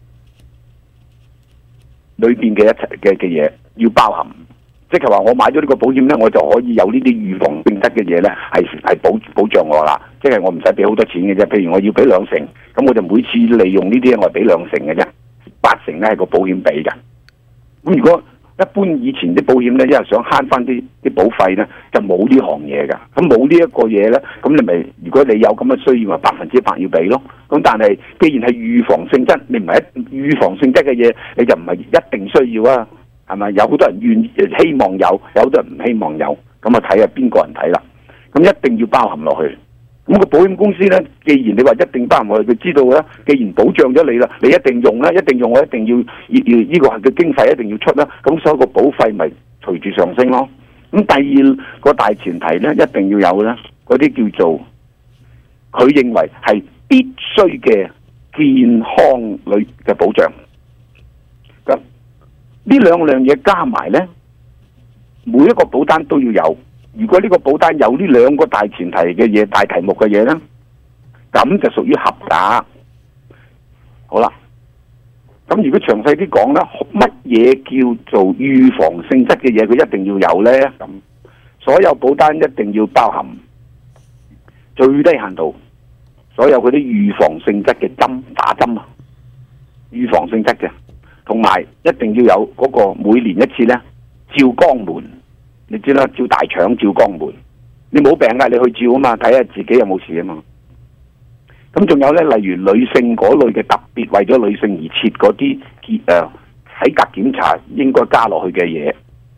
裏邊嘅一齊嘅嘅嘢要包含，即係話我買咗呢個保險咧，我就可以有呢啲預防性質嘅嘢咧，係係保保障我啦。即係我唔使俾好多錢嘅啫。譬如我要俾兩成，咁我就每次利用呢啲我係俾兩成嘅啫，八成咧係個保險俾嘅。咁如果一般以前啲保險咧，因為想慳翻啲啲保費咧，就冇呢行嘢㗎。咁冇呢一個嘢咧，咁你咪如果你有咁嘅需要，咪百分之百要俾咯。咁但係既然係預防性質，你唔係一預防性質嘅嘢，你就唔係一定需要啊，係咪？有好多人願希望有，有好多人唔希望有，咁啊睇下邊個人睇啦。咁一定要包含落去。咁個保險公司咧，既然你話一定包含落去，佢知道咧，既然保障咗你啦，你一定用啦，一定用，我一定要要要呢個係嘅經費一定要出啦。咁所以個保費咪隨住上升咯。咁第二個大前提咧，一定要有咧，嗰啲叫做佢認為係必須嘅健康類嘅保障。咁呢兩樣嘢加埋咧，每一個保單都要有。如果呢個保單有呢兩個大前提嘅嘢、大題目嘅嘢咧，咁就屬於合格。好啦，咁如果詳細啲講咧，乜嘢叫做預防性質嘅嘢，佢一定要有咧？咁所有保單一定要包含最低限度所有嗰啲預防性質嘅針打針啊，預防性質嘅，同埋一定要有嗰個每年一次咧照肛門。你知啦，照大腸、照肛門，你冇病㗎，你去照啊嘛，睇下自己有冇事啊嘛。咁仲有咧，例如女性嗰類嘅特別為咗女性而設嗰啲檢誒體格檢查應該加落去嘅嘢，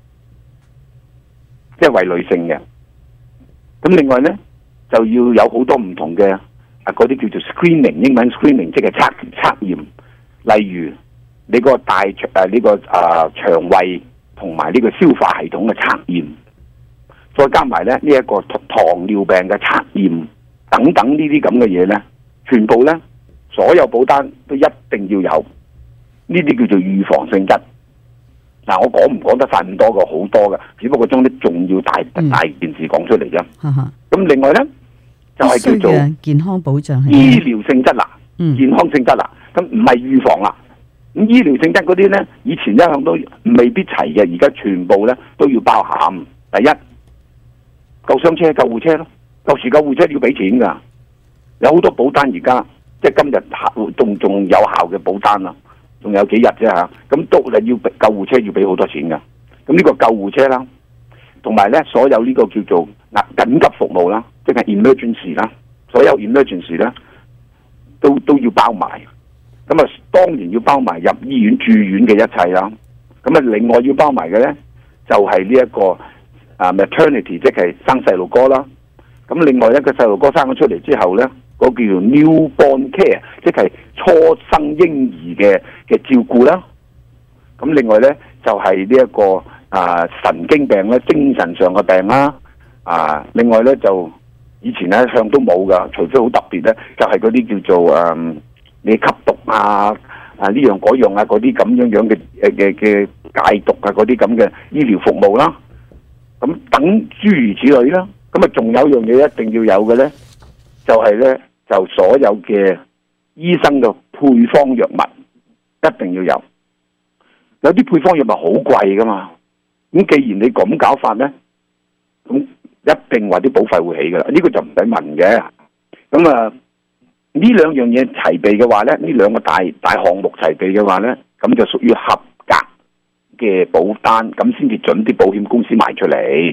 即係為女性嘅。咁另外咧就要有好多唔同嘅啊嗰啲叫做 screening， 英文 screening 即係測測驗，例如你個大腸誒呢個啊腸胃。同埋呢個消化系統嘅測驗，再加埋咧呢一個糖尿病嘅測驗等等呢啲咁嘅嘢咧，全部咧所有保單都一定要有，呢啲叫做預防性質。嗱，我講唔講得晒咁多個好多嘅，只不過將啲重要大、嗯、大件事講出嚟啫。咁、嗯、另外咧就係、是、叫做健康保障係醫療性質啦、嗯，健康性質啦，咁唔係預防啦。咁醫療性質嗰啲咧，以前一向都未必齊嘅，而家全部咧都要包含。第一，救傷車、救護車咯，舊時救護車要俾錢噶，有好多保單而家即係今日仲仲有效嘅保單啦，仲有幾日啫嚇，咁都係要救護車要俾好多錢噶。咁呢個救護車啦，同埋咧所有呢個叫做嗱緊急服務啦，即係 emergency 啦，所有 emergency 咧都都要包埋。咁啊，當然要包埋入醫院住院嘅一切啦。咁啊，另外要包埋嘅咧，就係呢一個啊 maternity， 即係生細路哥啦。咁另外一個細路哥生咗出嚟之後咧，嗰、那個、叫做 newborn care， 即係初生嬰兒嘅嘅照顧啦。咁另外咧就係呢一個啊神經病咧，精神上嘅病啦。啊，另外咧就以前咧一向都冇噶，除非好特別咧，就係嗰啲叫做誒。嗯你吸毒啊啊呢樣嗰樣啊嗰啲咁樣樣嘅嘅嘅戒毒啊嗰啲咁嘅醫療服務啦，咁等諸如此類啦。咁啊，仲有樣嘢一定要有嘅咧，就係咧就所有嘅醫生嘅配方藥物一定要有。有啲配方藥物好貴噶嘛，咁既然你咁搞法咧，咁一定話啲保費會起噶啦。呢個就唔使問嘅。咁啊。呢兩樣嘢齊備嘅話咧，呢兩個大大項目齊備嘅話咧，咁就屬於合格嘅保單，咁先至準啲保險公司賣出嚟。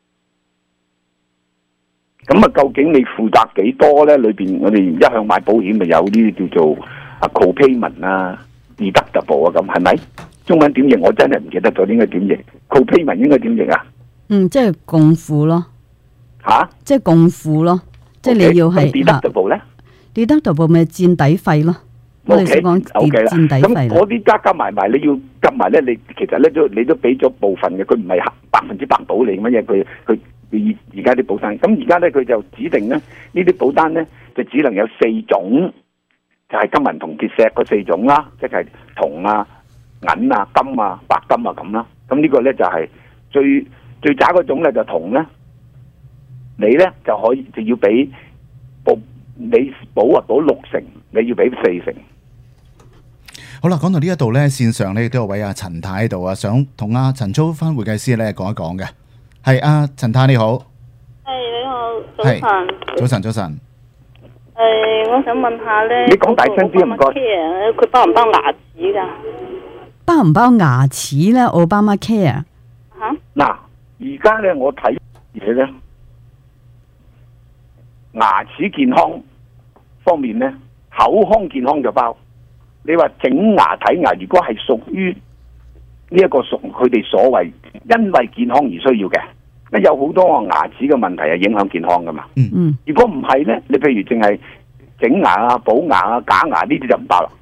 咁啊，究竟你負責幾多咧？裏邊我哋一向買保險咪有啲叫做啊 co-payment 啊， deductible 啊，咁係咪？中文點譯我真係唔記得咗，應該點譯 ？copayment 應該點譯啊？ 嗯，即係共付咯。 吓？ 即係共付咯，即係你要係 deductible 咧 ？deductible 咪佔底費咯。我哋所講佔底費啦。 咁嗰啲加加埋埋，你要夾埋咧，你其實咧都你都俾咗部分嘅，佢唔係百分之百保你乜嘢，佢佢而而家啲保單，咁而家咧佢就指定咧呢啲保單咧就只能有四種，就係、是、金銀銅鐵石嗰四種啦，即係銅啊、銀啊、金啊、白金啊咁啦。咁呢個咧就係、是、最最渣嗰種咧就銅咧，你咧就可以就要俾保你保啊保六成，你要俾四成。 好啦，講到呢一度咧，線上咧亦都有位阿陳太喺度啊，想同阿陳操翻會計師咧講一講嘅。係阿陳太你好， 係你好，早晨， 早晨早晨。 誒，我想問下咧， 你講大聲啲唔該。 佢包唔包牙齒噶？ 包唔包牙齒咧？奧巴馬 Care 吓？ 嗱，而家咧我睇嘢咧，牙齒健康方面咧，口腔健康就包。你話整牙睇牙，如果係屬於呢一個屬佢哋所謂因為健康而需要嘅，咁有好多牙齒嘅問題係影響健康噶嘛。 嗯嗯。 如果唔係咧，你譬如淨係整牙啊、補牙啊、假牙呢啲就唔包啦。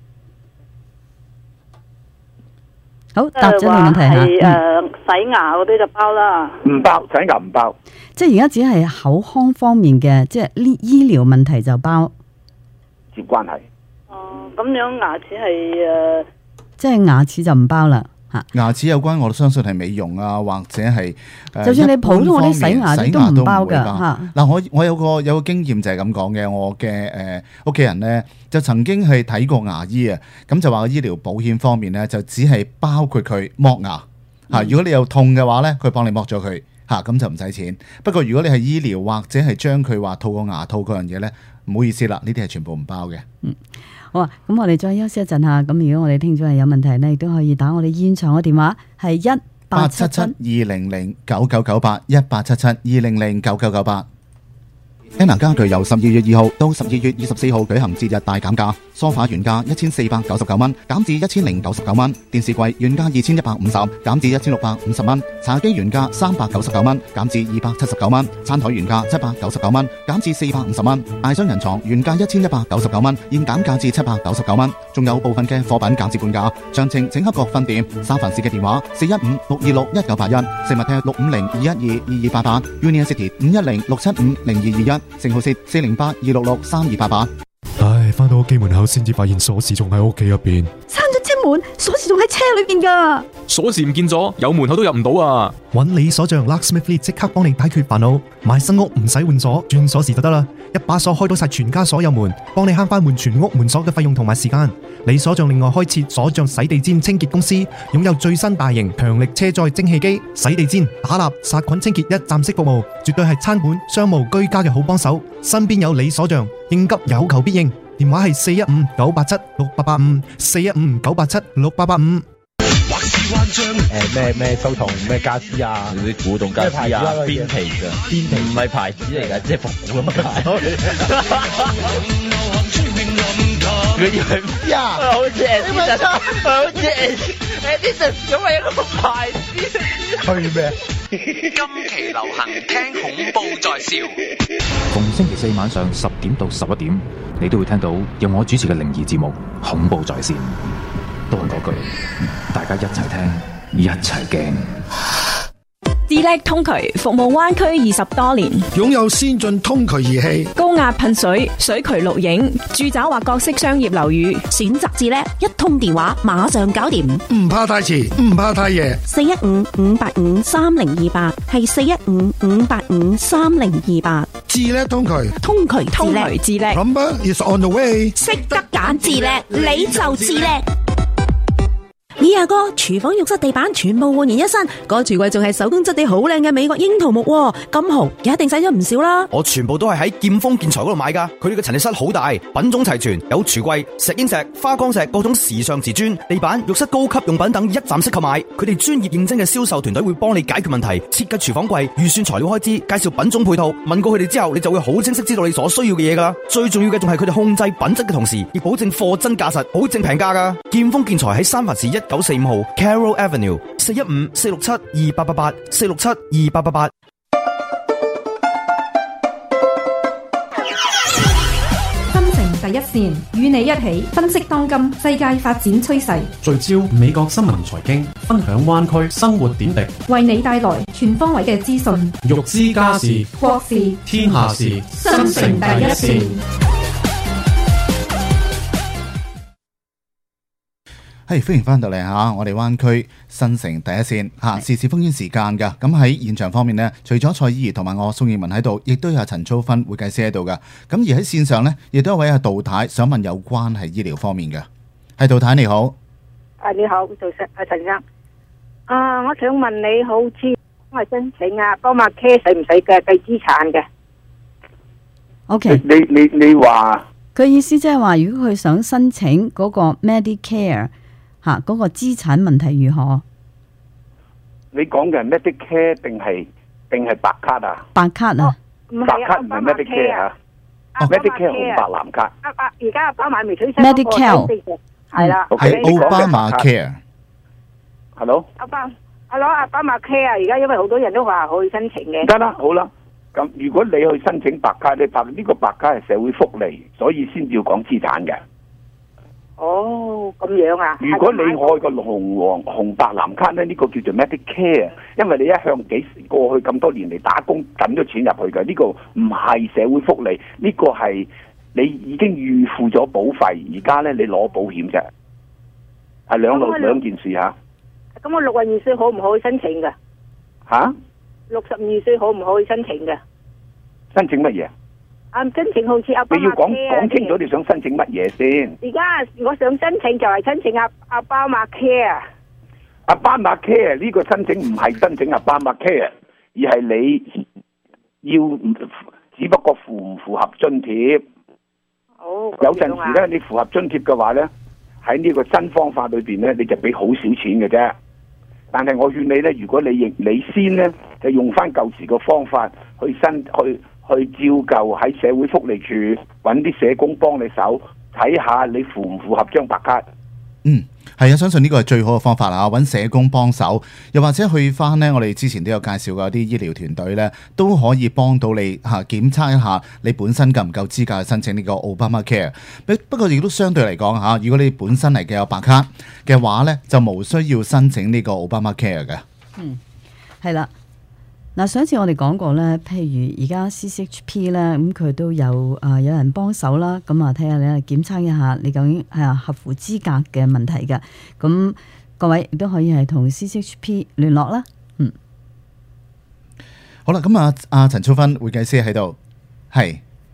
好，答咗你問題嚇。 係誒洗牙嗰啲就包啦。 唔包，洗牙唔包。 即係而家只係口腔方面嘅，即係呢醫療問題就包。 接關係。 哦，咁樣牙齒係誒， 即係牙齒就唔包啦嚇。 牙齒有關，我相信係美容啊，或者係誒， 就算你普通嗰啲洗牙洗都唔包㗎嚇。 嗱，我我有個有個經驗就係咁講嘅，我嘅誒屋企人咧就曾經係睇過牙醫啊，咁就話醫療保險方面咧就只係包括佢剝牙嚇，如果你有痛嘅話咧，佢幫你剝咗佢嚇，咁就唔使錢。不過如果你係醫療或者係將佢話套個牙套嗰樣嘢咧，唔好意思啦，呢啲係全部唔包嘅。 嗯。好啊，咁我哋再休息一陣下。咁如果我哋聽眾係有問題呢，亦都可以打我哋現場嘅電話，係一八七七二零零九九九八一八七七二零零九九九八。Anna 家具由十二月二號到十二月二十四號舉行節日大減價，梳化原價一千四百九十九蚊，減至一千零九十九蚊；電視櫃原價二千一百五十，減至一千六百五十蚊；茶几原價三百九十九蚊，減至二百七十九蚊；餐台原價七百九十九蚊，減至四百五十蚊；大雙人床原價一千一百九十九蚊，現減價至七百九十九蚊。仲有部分嘅貨品減至半價，詳情請洽各分店。三藩市嘅電話四一五六二六一九八一，四物廳六五零二一二二二八八 ，Union City 五一零六七五零二二一。乘號是四零八二六六三二八八。 唉，翻到屋企門口先至發現鎖匙仲喺屋企入邊， 閂咗車門，鎖匙仲喺車裏邊噶。 鎖匙唔見咗，有門口都入唔到啊！ 揾理鎖匠 Locksmithly 即刻幫你解決煩惱，買新屋唔使換鎖，轉鎖匙就得啦，一把鎖開到晒全家所有門，幫你慳翻換全屋門鎖嘅費用同埋時間。理鎖匠另外開設鎖匠洗地氈清潔公司，擁有最新大型強力車載蒸汽機，洗地氈、打蠟、殺菌清潔一站式服務，絕對係餐館、商務、居家嘅好幫手。身邊有理鎖匠，應急有求必應。電話係四一五九八七六八八五，四一五九八七六八八五。 誒咩咩收藏咩家私啊，啲古董家私啊，邊皮㗎？邊皮唔係牌子嚟㗎，即係復古咁解。佢以為咩啊？好似 Adidas，好似 Adidas 咁係一個牌子。去咩？ 今期流行聽恐怖在笑。 逢星期四晚上十點到十一點，你都會聽到由我主持嘅靈異節目《恐怖在線》。都係嗰句，大家一齊聽，一齊驚。 智叻通渠服務灣區二十多年， 擁有先進通渠儀器、 高壓噴水、水渠錄影、住宅或各式商業樓宇， 選擇智叻，一通電話馬上搞掂， 唔怕太遲，唔怕太夜。 四一五五八五三零二八係四一五五八五三零二八。 智叻通渠， 通渠通渠智叻 ，Plumber is on the way。 識得揀智叻，你就智叻。 咦，阿哥，廚房浴室地板全部煥然一新，個櫥櫃仲係手工質地好靚嘅美國櫻桃木喎，咁豪一定使咗唔少啦。 我全部都係喺劍鋒建材嗰度買噶，佢哋嘅陳列室好大，品種齊全，有櫥櫃、石英石、花崗石、各種時尚瓷磚、地板、浴室高級用品等一站式購買。佢哋專業認證嘅銷售團隊會幫你解決問題，設計廚房櫃、預算材料開支、介紹品種配套。問過佢哋之後，你就會好清晰知道你所需要嘅嘢噶啦。最重要嘅仲係佢哋控制品質嘅同時，亦保證貨真價實，保證平價噶。劍鋒建材喺三藩市一九四五號 Carroll Avenue 四一五四六七二八八八四六七二八八八。 新城第一線，與你一起分析當今世界發展趨勢， 聚焦美國新聞財經，分享灣區生活點滴， 為你帶來全方位嘅資訊。 欲知家事、 國事、 天下事， 新城第一線。 係、hey, 歡迎翻到嚟嚇，我哋灣區新城第一線嚇時事風煙時間㗎。咁喺現場方面呢，除咗蔡依兒同埋我宋燕文喺度，亦都有陳操芬會計師喺度㗎。咁而喺線上呢，亦都有位阿杜太想問有關係醫療方面嘅。係杜太你好， 啊你好，杜生阿陳生，啊我想問你，好似我係申請啊，幫馬 care 使唔使嘅計資產嘅 ？OK， 你你你話佢意思即係話，如果佢想申請嗰個 Medicare。吓，嗰個資產問題如何？ 你講嘅係 Medicare 定係定係白卡啊？ 白卡啊？ 白卡唔係 Medicare 啊 ？Medicare 紅白藍卡。 阿阿而家阿巴馬未取消 Medicare 係啦， 係奧巴馬 Care。Hello。 阿巴，阿攞阿巴馬 Care 啊！而家因為好多人都話可以申請嘅。 得啦，好啦，咁如果你去申請白卡，你白呢個白卡係社會福利，所以先至要講資產嘅。 哦，咁樣啊！ 如果你開個紅黃紅白藍卡咧，呢、這個叫做 Medicare， 因為你一向幾過去咁多年嚟打工揼咗錢入去嘅，呢、這個唔係社會福利，呢、這個係你已經預付咗保費，而家咧你攞保險啫，係兩路兩件事嚇。 咁我六十二歲可唔可以申請嘅？ 嚇？六十二歲可唔可以申請嘅？ 申請乜嘢？ 啊，申請好似阿巴馬 care 你要講講清楚，你想申請乜嘢先？ 而家我想申請就係申請阿阿巴馬 care。 阿巴馬 care 呢個申請唔係申請阿巴馬 care， 而係你要只不過符唔符合津貼。 哦， 有陣時咧，你符合津貼嘅話咧，喺呢個新方法裏邊咧，你就俾好少錢嘅啫。但係我勸你咧，如果你認你先咧，就用翻舊時嘅方法去申去。去照舊喺社會福利處揾啲社工幫你手，睇下你符唔符合張白卡。 嗯，係啊，相信呢個係最好嘅方法啦。揾社工幫手，又或者去翻呢，我哋之前都有介紹過啲醫療團隊呢，都可以幫到你嚇檢測一下你本身夠唔夠資格去申請呢個 Obama Care。不過亦都相對嚟講嚇，如果你本身嚟嘅有白卡嘅話呢，就無需要申請呢個 Obama Care 嘅。 嗯，係啦。嗱，上一次我哋講過咧，譬如而家 C C H P 咧，咁佢都有啊、呃、有人幫手啦，咁啊睇下你檢測一下你究竟係啊合乎資格嘅問題嘅，咁各位亦都可以係同 C C H P 聯絡啦。嗯， 好啦，咁啊阿陳操芬會計師喺度，係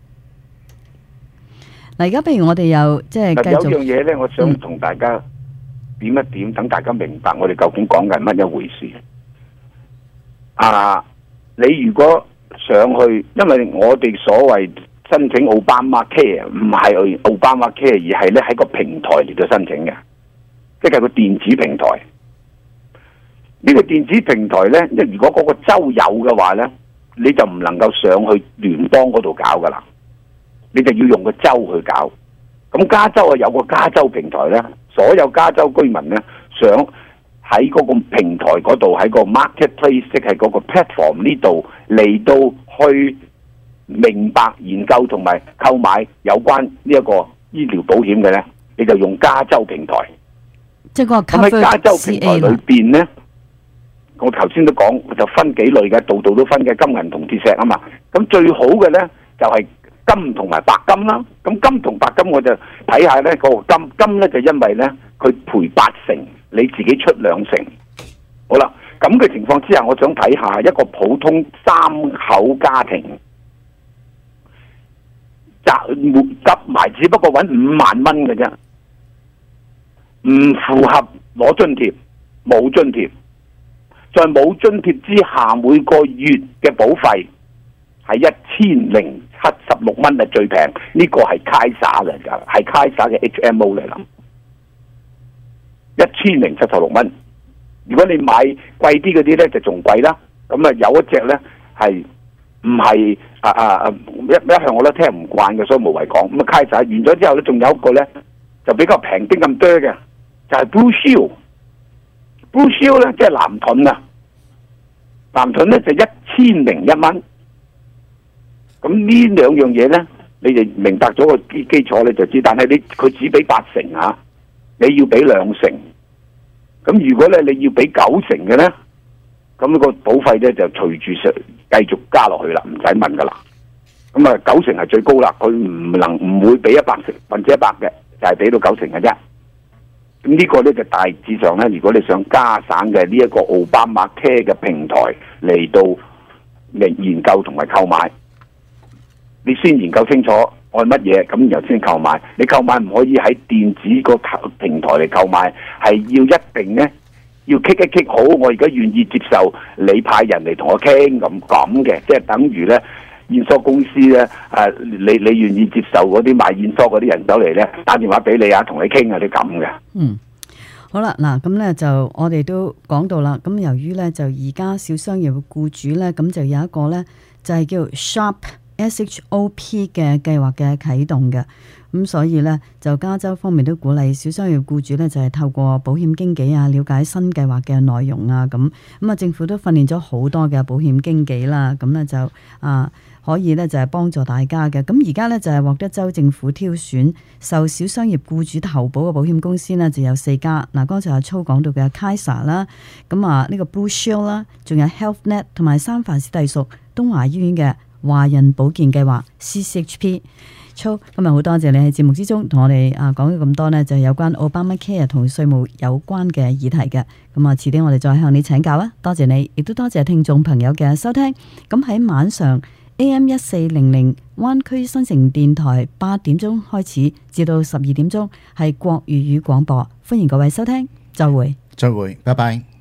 嗱，而家譬如我哋又即係繼續有樣嘢咧，我想同大家點一點，等、嗯、大家明白我哋究竟講緊乜一回事啊！你如果上去，因為我哋所謂申請奧巴馬 care 唔係奧巴馬 care，而係咧喺個平台嚟到申請嘅，即係個電子平台。呢、這個電子平台咧，即係如果嗰個州有嘅話咧，你就唔能夠上去聯邦嗰度搞噶啦，你就要用個州去搞。咁加州啊有個加州平台咧，所有加州居民咧想喺嗰個平台嗰度，喺個 marketplace， 即係嗰個 platform 呢度嚟到去明白研究同埋購買有關呢一個醫療保險嘅咧，你就用加州平台。 即係個咁喺加州平台裏邊咧，我頭先都講就分幾類嘅，度度都分嘅，金銀銅鐵石啊嘛。咁最好嘅咧就係金同埋白金啦。咁金同白金我就睇下咧，嗰個金金咧就因為咧佢賠八成。你自己出兩成，好啦，咁嘅情況之下，我想睇下一個普通三口家庭，集沒集埋，只不過揾五萬蚊嘅啫。 唔符合攞津貼，冇津貼，在冇津貼之下，每個月嘅保費係一千零七十六蚊係最平，呢、這個係開撒嚟㗎，係開撒嘅 H M O 嚟啦，一千零七十六蚊。如果你買貴啲嗰啲咧，就仲貴啦。咁啊有一隻咧係唔係啊啊一一向我都聽唔慣嘅，所以無謂講。咁啊開撒完咗之後咧，仲有一個咧就比較平啲咁多嘅，就係、是、Blue Shield。Blue Shield 咧即係藍盾啊，藍盾咧就一千零一蚊。咁呢兩樣嘢咧，你就明白咗個基基礎你就知。但係你佢只俾八成啊，你要俾兩成。咁如果咧你要俾九成嘅咧，咁個保費咧就隨住上繼續加落去啦，唔使問噶啦。咁啊九成係最高啦，佢唔能唔會俾一百成或者一百嘅，就係、是、俾到九成嘅啫。咁呢個咧就大致上咧，如果你想加省嘅呢一個奧巴馬 Care 嘅平台嚟到嚟研究同埋購買，你先研究清楚按乜嘢，咁然後先購買。你購買唔可以喺電子個平台嚟購買，係要一定咧要傾一傾好，我而家願意接受你派人嚟同我傾咁咁嘅，即係等於咧驗疏公司咧，誒、啊、你你願意接受嗰啲賣驗疏嗰啲人走嚟咧打電話俾你啊，同你傾啊啲咁嘅。 嗯，好啦，嗱咁咧就我哋都講到啦。咁由於咧就而家小商業嘅僱主咧，咁就有一個咧就係、是、叫 Shop S H O P 嘅計劃嘅啟動嘅，咁所以咧就加州方面都鼓勵小商業僱主咧就係透過保險經紀啊，了解新計劃嘅內容啊，咁咁啊政府都訓練咗好多嘅保險經紀啦，咁咧就啊可以咧就係幫助大家嘅。咁而家咧就係獲得州政府挑選受小商業僱主投保嘅保險公司呢，就有四家。嗱，剛才阿粗講到嘅 Kaiser 啦，咁啊呢個 Blue Shield 啦，仲有 HealthNet 同埋三藩市隸屬東華醫院嘅華人保健計劃 C C H P。 粗今日好多謝你喺節目之中同我哋啊講咗咁多呢，就係有關 Obama Care 同稅務有關嘅議題嘅。咁啊遲啲我哋再向你請教啊。多謝你，亦都多謝聽眾朋友嘅收聽。咁喺晚上 A M 一四零零灣區新城電台八點鐘開始至到十二點鐘係國粵語廣播，歡迎各位收聽，再會， 再會，拜拜。